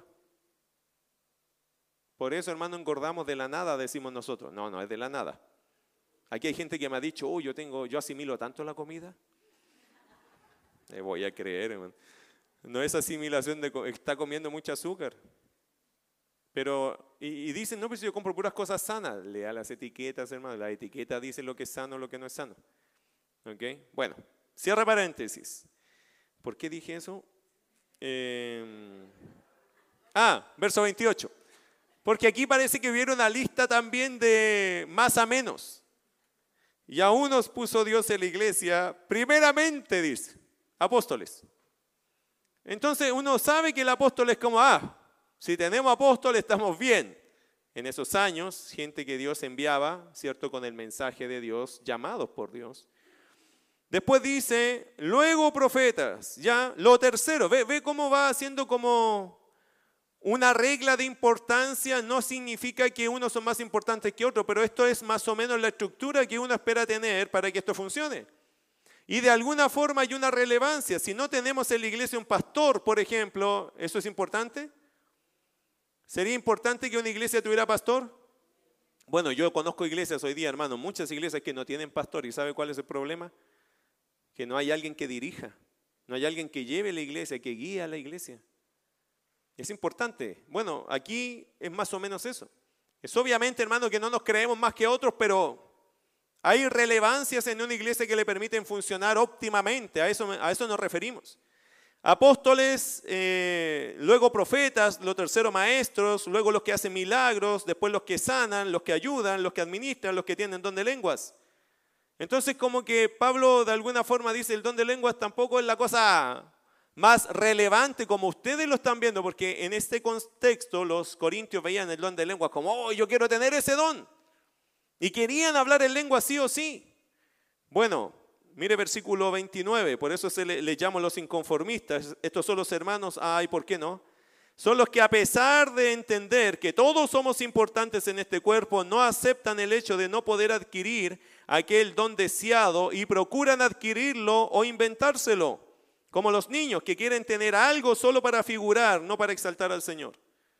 Por eso, hermano, engordamos de la nada, decimos nosotros. No, no es de la nada. Aquí hay gente que me ha dicho, oh, yo tengo, yo asimilo tanto la comida. Le voy a creer, hermano. No es asimilación de, está comiendo mucho azúcar. Pero, y, y dicen, no, pues yo compro puras cosas sanas. Lea las etiquetas, hermano. La etiqueta dice lo que es sano, lo que no es sano. ¿Ok? Bueno, cierra paréntesis. ¿Por qué dije eso? Eh, ah, verso veintiocho. Porque aquí parece que hubiera una lista también de más a menos. Y a unos puso Dios en la iglesia, primeramente, dice, apóstoles. Entonces uno sabe que el apóstol es como, ah, si tenemos apóstoles estamos bien. En esos años, gente que Dios enviaba, ¿cierto? Con el mensaje de Dios, llamados por Dios. Después dice, luego profetas, ya, lo tercero, ve, ve cómo va haciendo como una regla de importancia. No significa que unos son más importantes que otros, pero esto es más o menos la estructura que uno espera tener para que esto funcione. Y de alguna forma hay una relevancia. Si no tenemos en la iglesia un pastor, por ejemplo, ¿eso es importante? ¿Sería importante que una iglesia tuviera pastor? Bueno, yo conozco iglesias hoy día, hermano, muchas iglesias que no tienen pastor. ¿Y sabe cuál es el problema? Que no hay alguien que dirija, no hay alguien que lleve la iglesia, que guíe a la iglesia. Es importante. Bueno, aquí es más o menos eso. Es obviamente, hermano, que no nos creemos más que otros, pero hay relevancias en una iglesia que le permiten funcionar óptimamente. A eso, a eso nos referimos. Apóstoles, eh, luego profetas, lo tercero maestros, luego los que hacen milagros, después los que sanan, los que ayudan, los que administran, los que tienen don de lenguas. Entonces, como que Pablo de alguna forma dice, el don de lenguas tampoco es la cosa más relevante como ustedes lo están viendo, porque en este contexto los corintios veían el don de lenguas como, oh, yo quiero tener ese don. Y querían hablar en lengua sí o sí. Bueno, mire versículo veintinueve, por eso se le, le llamo los inconformistas. Estos son los hermanos, ay, ¿por qué no? Son los que a pesar de entender que todos somos importantes en este cuerpo, no aceptan el hecho de no poder adquirir aquel don deseado y procuran adquirirlo o inventárselo. Como los niños que quieren tener algo solo para figurar, no para exaltar al Señor.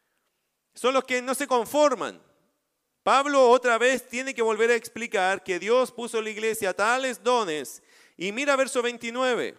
Son los que no se conforman. Pablo otra vez tiene que volver a explicar que Dios puso en la iglesia tales dones. Y mira verso veintinueve.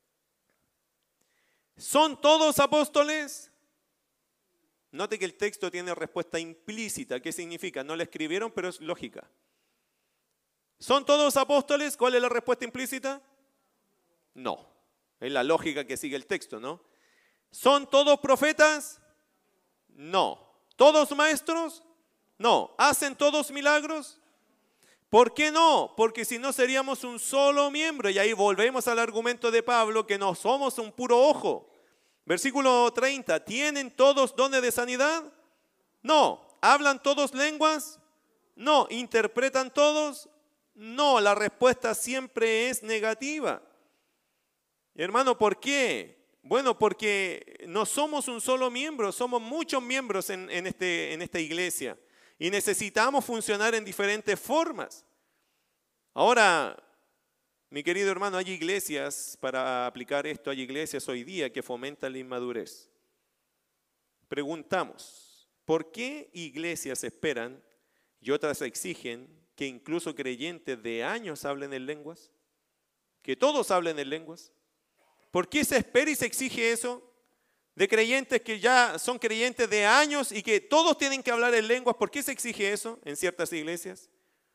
¿Son todos apóstoles? Note que el texto tiene respuesta implícita. ¿Qué significa? No la escribieron, pero es lógica. ¿Son todos apóstoles? ¿Cuál es la respuesta implícita? No. Es la lógica que sigue el texto, ¿no? ¿Son todos profetas? No. ¿Todos maestros? No. ¿Hacen todos milagros? ¿Por qué no? Porque si no seríamos un solo miembro. Y ahí volvemos al argumento de Pablo que no somos un puro ojo. Versículo treinta. ¿Tienen todos dones de sanidad? No. ¿Hablan todos lenguas? No. ¿Interpretan todos? No. La respuesta siempre es negativa. Hermano, ¿por qué? Bueno, porque no somos un solo miembro, somos muchos miembros en, en, este, en esta iglesia y necesitamos funcionar en diferentes formas. Ahora, mi querido hermano, hay iglesias, para aplicar esto, hay iglesias hoy día que fomentan la inmadurez. Preguntamos, ¿por qué iglesias esperan y otras exigen que incluso creyentes de años hablen en lenguas? Que todos hablen en lenguas. ¿Por qué se espera y se exige eso? de creyentes que ya son creyentes de años y que todos tienen que hablar en lenguas. ¿Por qué se exige eso en ciertas iglesias?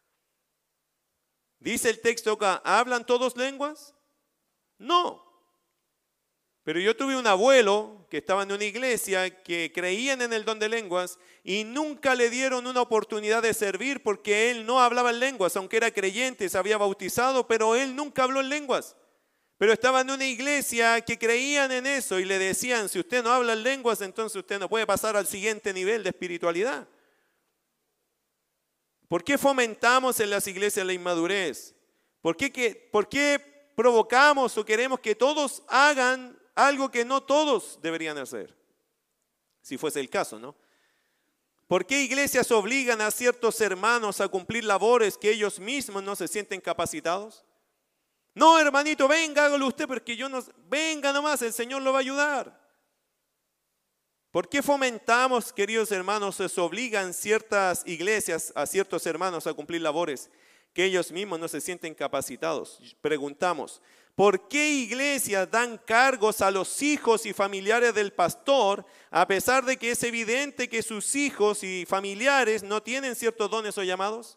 Dice el texto acá, ¿hablan todos lenguas? No. Pero yo tuve un abuelo que estaba en una iglesia que creían en el don de lenguas y nunca le dieron una oportunidad de servir porque él no hablaba en lenguas, aunque era creyente, se había bautizado, pero él nunca habló en lenguas. Pero estaba en una iglesia que creían en eso y le decían, si usted no habla en lenguas, entonces usted no puede pasar al siguiente nivel de espiritualidad. ¿Por qué fomentamos en las iglesias la inmadurez? ¿Por qué, que, por qué provocamos o queremos que todos hagan algo que no todos deberían hacer? Si fuese el caso, ¿no? ¿Por qué iglesias obligan a ciertos hermanos a cumplir labores que ellos mismos no se sienten capacitados? No, hermanito, venga, hágalo usted, porque yo no... Venga nomás, el Señor lo va a ayudar. ¿Por qué fomentamos, queridos hermanos, se obligan ciertas iglesias a ciertos hermanos a cumplir labores que ellos mismos no se sienten capacitados? Preguntamos, ¿por qué iglesias dan cargos a los hijos y familiares del pastor a pesar de que es evidente que sus hijos y familiares no tienen ciertos dones o llamados?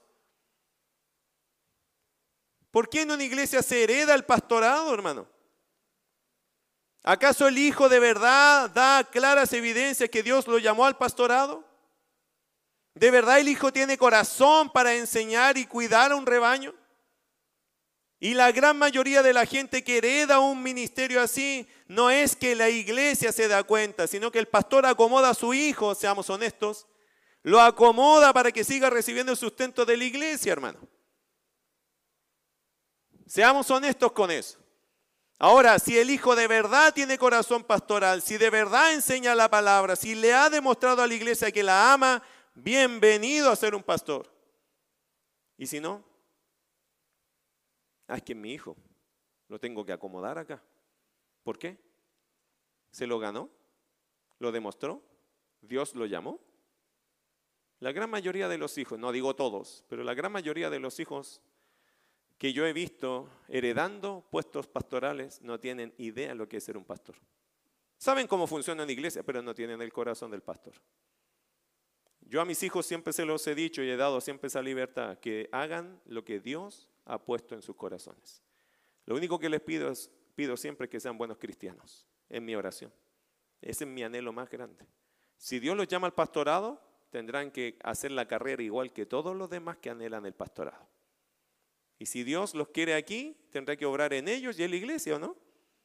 ¿Por qué en una iglesia se hereda el pastorado, hermano? ¿Acaso el hijo de verdad da claras evidencias que Dios lo llamó al pastorado? ¿De verdad el hijo tiene corazón para enseñar y cuidar a un rebaño? Y la gran mayoría de la gente que hereda un ministerio así, no es que la iglesia se da cuenta, sino que el pastor acomoda a su hijo, seamos honestos, lo acomoda para que siga recibiendo el sustento de la iglesia, hermano. Seamos honestos con eso. Ahora, si el hijo de verdad tiene corazón pastoral, si de verdad enseña la palabra, si le ha demostrado a la iglesia que la ama, bienvenido a ser un pastor. Y si no, ah, es que es mi hijo, lo tengo que acomodar acá. ¿Por qué? ¿Se lo ganó? ¿Lo demostró? ¿Dios lo llamó? La gran mayoría de los hijos, no digo todos, pero la gran mayoría de los hijos que yo he visto heredando puestos pastorales no tienen idea de lo que es ser un pastor. Saben cómo funciona una iglesia, pero no tienen el corazón del pastor. Yo a mis hijos siempre se los he dicho y he dado siempre esa libertad, que hagan lo que Dios ha puesto en sus corazones. Lo único que les pido es, pido siempre que sean buenos cristianos, en mi oración. Ese es mi anhelo más grande. Si Dios los llama al pastorado, tendrán que hacer la carrera igual que todos los demás que anhelan el pastorado. Y si Dios los quiere aquí, tendrá que obrar en ellos y en la iglesia, ¿o no?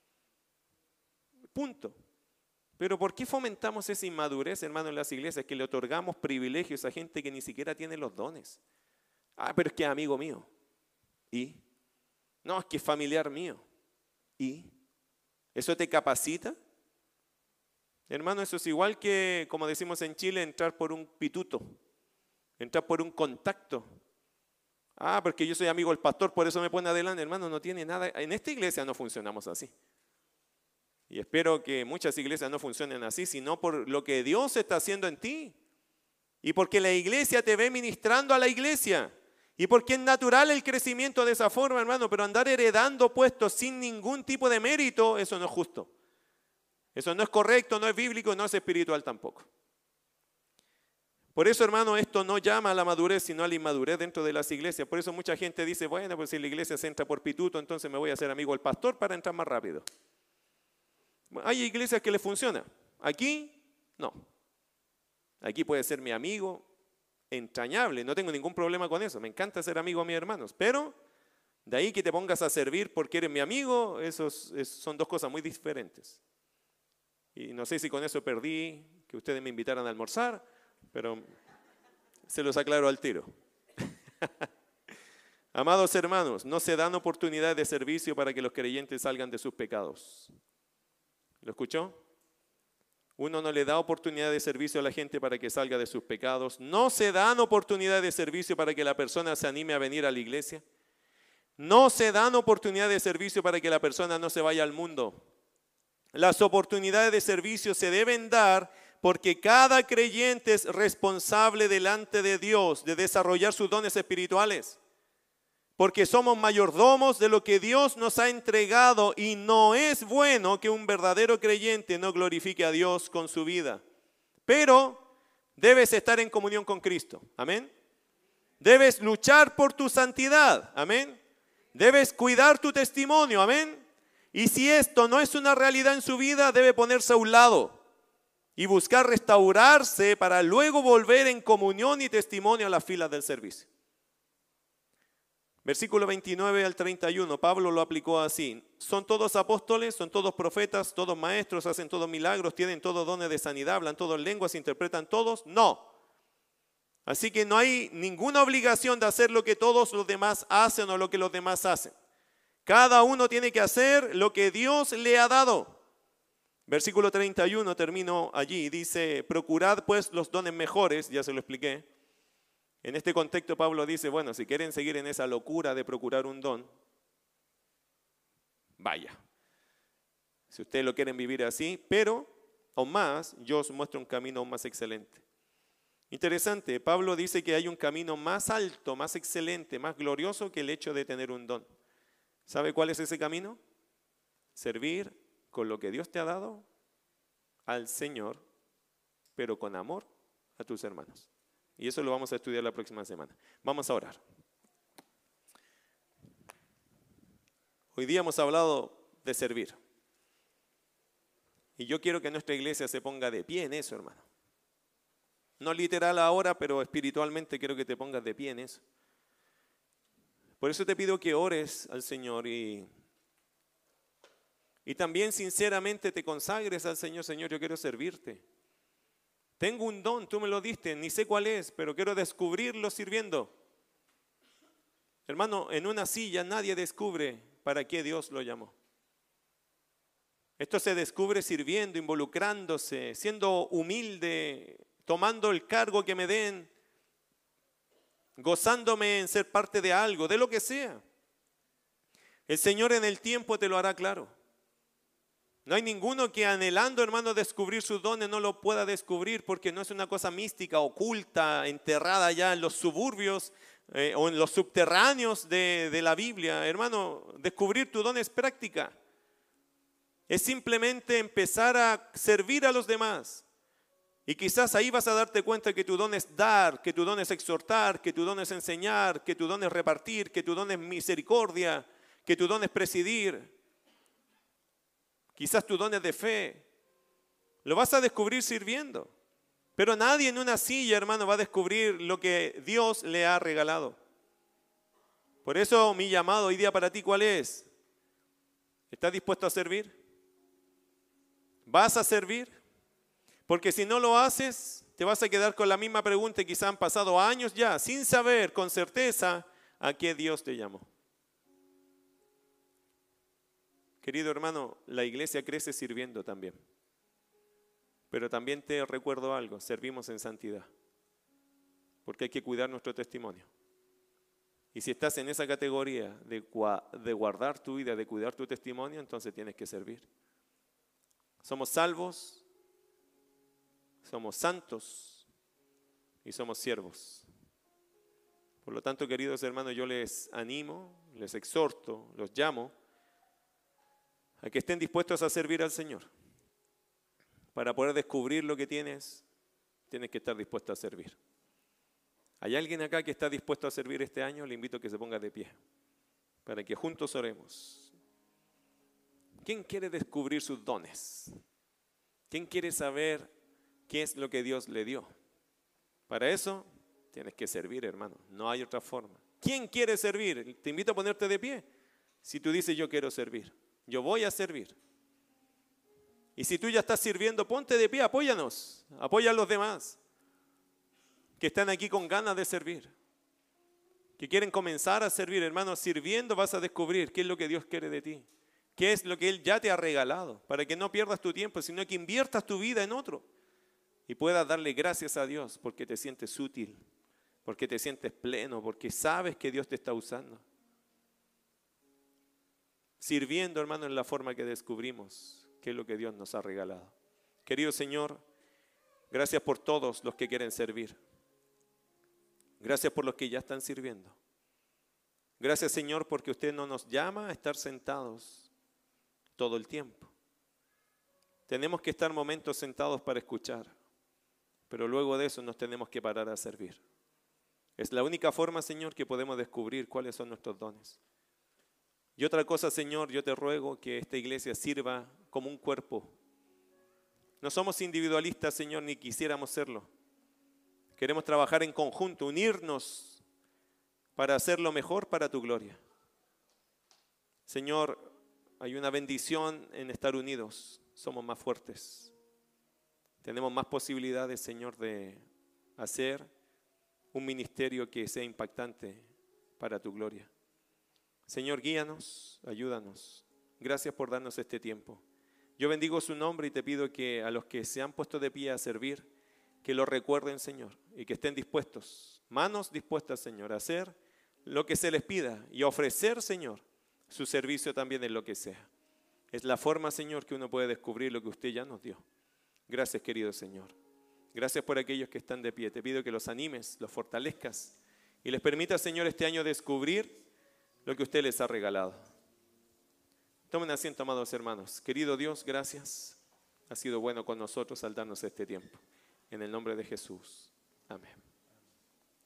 Punto. Pero ¿por qué fomentamos esa inmadurez, hermano, en las iglesias, que le otorgamos privilegios a gente que ni siquiera tiene los dones? Ah, pero es que es amigo mío. ¿Y? No, es que es familiar mío. ¿Y? ¿Eso te capacita? Hermano, eso es igual que, como decimos en Chile, entrar por un pituto, entrar por un contacto. Ah, porque yo soy amigo del pastor, por eso me pone adelante. Hermano, no tiene nada. En esta iglesia no funcionamos así. Y espero que muchas iglesias no funcionen así, sino por lo que Dios está haciendo en ti. Y porque la iglesia te ve ministrando a la iglesia. Y porque es natural el crecimiento de esa forma, hermano. Pero andar heredando puestos sin ningún tipo de mérito, eso no es justo. Eso no es correcto, no es bíblico, no es espiritual tampoco. Por eso, hermano, esto no llama a la madurez, sino a la inmadurez dentro de las iglesias. Por eso mucha gente dice, bueno, pues si la iglesia se entra por pituto, entonces me voy a hacer amigo del pastor para entrar más rápido. Hay iglesias que les funciona. Aquí, no. Aquí puede ser mi amigo entrañable, no tengo ningún problema con eso. Me encanta ser amigo de mis hermanos, pero de ahí que te pongas a servir porque eres mi amigo, esos son dos cosas muy diferentes. Y no sé si con eso perdí que ustedes me invitaran a almorzar, pero se los aclaro al tiro. Amados hermanos, no se dan oportunidades de servicio para que los creyentes salgan de sus pecados. ¿Lo escuchó? Uno no le da oportunidad de servicio a la gente para que salga de sus pecados. No se dan oportunidades de servicio para que la persona se anime a venir a la iglesia. No se dan oportunidades de servicio para que la persona no se vaya al mundo. Las oportunidades de servicio se deben dar porque cada creyente es responsable delante de Dios de desarrollar sus dones espirituales. porque somos mayordomos de lo que Dios nos ha entregado y no es bueno que un verdadero creyente no glorifique a Dios con su vida. Pero debes estar en comunión con Cristo. Amén. Debes luchar por tu santidad. Amén. Debes cuidar tu testimonio. Amén. Y si esto no es una realidad en su vida, debe ponerse a un lado y buscar restaurarse para luego volver en comunión y testimonio a las filas del servicio. Versículo veintinueve al treinta y uno, Pablo lo aplicó así. Son todos apóstoles, son todos profetas, todos maestros, hacen todos milagros, tienen todos dones de sanidad, hablan todas lenguas, interpretan todos. No. Así que no hay ninguna obligación de hacer lo que todos los demás hacen o lo que los demás hacen. Cada uno tiene que hacer lo que Dios le ha dado. Versículo treinta y uno, termino allí, dice, procurad pues los dones mejores, ya se lo expliqué. En este contexto Pablo dice, bueno, si quieren seguir en esa locura de procurar un don, vaya. Si ustedes lo quieren vivir así, pero aún más, yo os muestro un camino aún más excelente. Interesante, Pablo dice que hay un camino más alto, más excelente, más glorioso que el hecho de tener un don. ¿Sabe cuál es ese camino? Servir con lo que Dios te ha dado al Señor, pero con amor a tus hermanos. Y eso lo vamos a estudiar la próxima semana. Vamos a orar. Hoy día hemos hablado de servir. Y yo quiero que nuestra iglesia se ponga de pie en eso, hermano. No literal ahora, pero espiritualmente quiero que te pongas de pie en eso. Por eso te pido que ores al Señor y, y también sinceramente te consagres al Señor. Señor, yo quiero servirte. Tengo un don, tú me lo diste, ni sé cuál es, pero quiero descubrirlo sirviendo. Hermano, en una silla nadie descubre para qué Dios lo llamó. Esto se descubre sirviendo, involucrándose, siendo humilde, tomando el cargo que me den, gozándome en ser parte de algo, de lo que sea. El Señor en el tiempo te lo hará claro. No hay ninguno que anhelando, hermano, descubrir sus dones no lo pueda descubrir, porque no es una cosa mística, oculta, enterrada allá en los suburbios eh, o en los subterráneos de, de la Biblia. Hermano, descubrir tu don es práctica. Es simplemente empezar a servir a los demás. Y quizás ahí vas a darte cuenta que tu don es dar, que tu don es exhortar, que tu don es enseñar, que tu don es repartir, que tu don es misericordia, que tu don es presidir. Quizás tu don es de fe. Lo vas a descubrir sirviendo. Pero nadie en una silla, hermano, va a descubrir lo que Dios le ha regalado. Por eso mi llamado hoy día para ti, ¿cuál es? ¿Estás dispuesto a servir? ¿Vas a servir? Porque si no lo haces, te vas a quedar con la misma pregunta y quizás han pasado años ya, sin saber con certeza a qué Dios te llamó. Querido hermano, la iglesia crece sirviendo también. Pero también te recuerdo algo, servimos en santidad. Porque hay que cuidar nuestro testimonio. Y si estás en esa categoría de, de guardar tu vida, de cuidar tu testimonio, entonces tienes que servir. Somos salvos, somos santos y somos siervos. Por lo tanto, queridos hermanos, yo les animo, les exhorto, los llamo a que estén dispuestos a servir al Señor. Para poder descubrir lo que tienes, tienes que estar dispuesto a servir. ¿Hay alguien acá que está dispuesto a servir este año? Le invito a que se ponga de pie, para que juntos oremos. ¿Quién quiere descubrir sus dones? ¿Quién quiere saber qué es lo que Dios le dio? Para eso tienes que servir, hermano. No hay otra forma. ¿Quién quiere servir? Te invito a ponerte de pie. Si tú dices, yo quiero servir. Yo voy a servir. Y si tú ya estás sirviendo, ponte de pie, apóyanos. Apoya a los demás que están aquí con ganas de servir, que quieren comenzar a servir. Hermanos, sirviendo vas a descubrir qué es lo que Dios quiere de ti, qué es lo que Él ya te ha regalado, para que no pierdas tu tiempo, sino que inviertas tu vida en otro y puedas darle gracias a Dios porque te sientes útil, porque te sientes pleno, porque sabes que Dios te está usando. Sirviendo, hermano, en la forma que descubrimos qué es lo que Dios nos ha regalado. Querido Señor, gracias por todos los que quieren servir. Gracias por los que ya están sirviendo. Gracias, Señor, porque usted no nos llama a estar sentados todo el tiempo. Tenemos que estar momentos sentados para escuchar, pero luego de eso nos tenemos que parar a servir. Es la única forma, Señor, que podemos descubrir cuáles son nuestros dones. Y otra cosa, Señor, yo te ruego que esta iglesia sirva como un cuerpo. No somos individualistas, Señor, ni quisiéramos serlo. Queremos trabajar en conjunto, unirnos para hacer lo mejor para tu gloria. Señor, hay una bendición en estar unidos. Somos más fuertes. Tenemos más posibilidades, Señor, de hacer un ministerio que sea impactante para tu gloria. Señor, guíanos, ayúdanos. Gracias por darnos este tiempo. Yo bendigo su nombre y te pido que a los que se han puesto de pie a servir, que lo recuerden, Señor, y que estén dispuestos, manos dispuestas, Señor, a hacer lo que se les pida y a ofrecer, Señor, su servicio también en lo que sea. Es la forma, Señor, que uno puede descubrir lo que usted ya nos dio. Gracias, querido Señor. Gracias por aquellos que están de pie. Te pido que los animes, los fortalezcas y les permitas, Señor, este año descubrir lo que usted les ha regalado. Tomen asiento, amados hermanos. Querido Dios, gracias. Ha sido bueno con nosotros al darnos este tiempo. En el nombre de Jesús. Amén.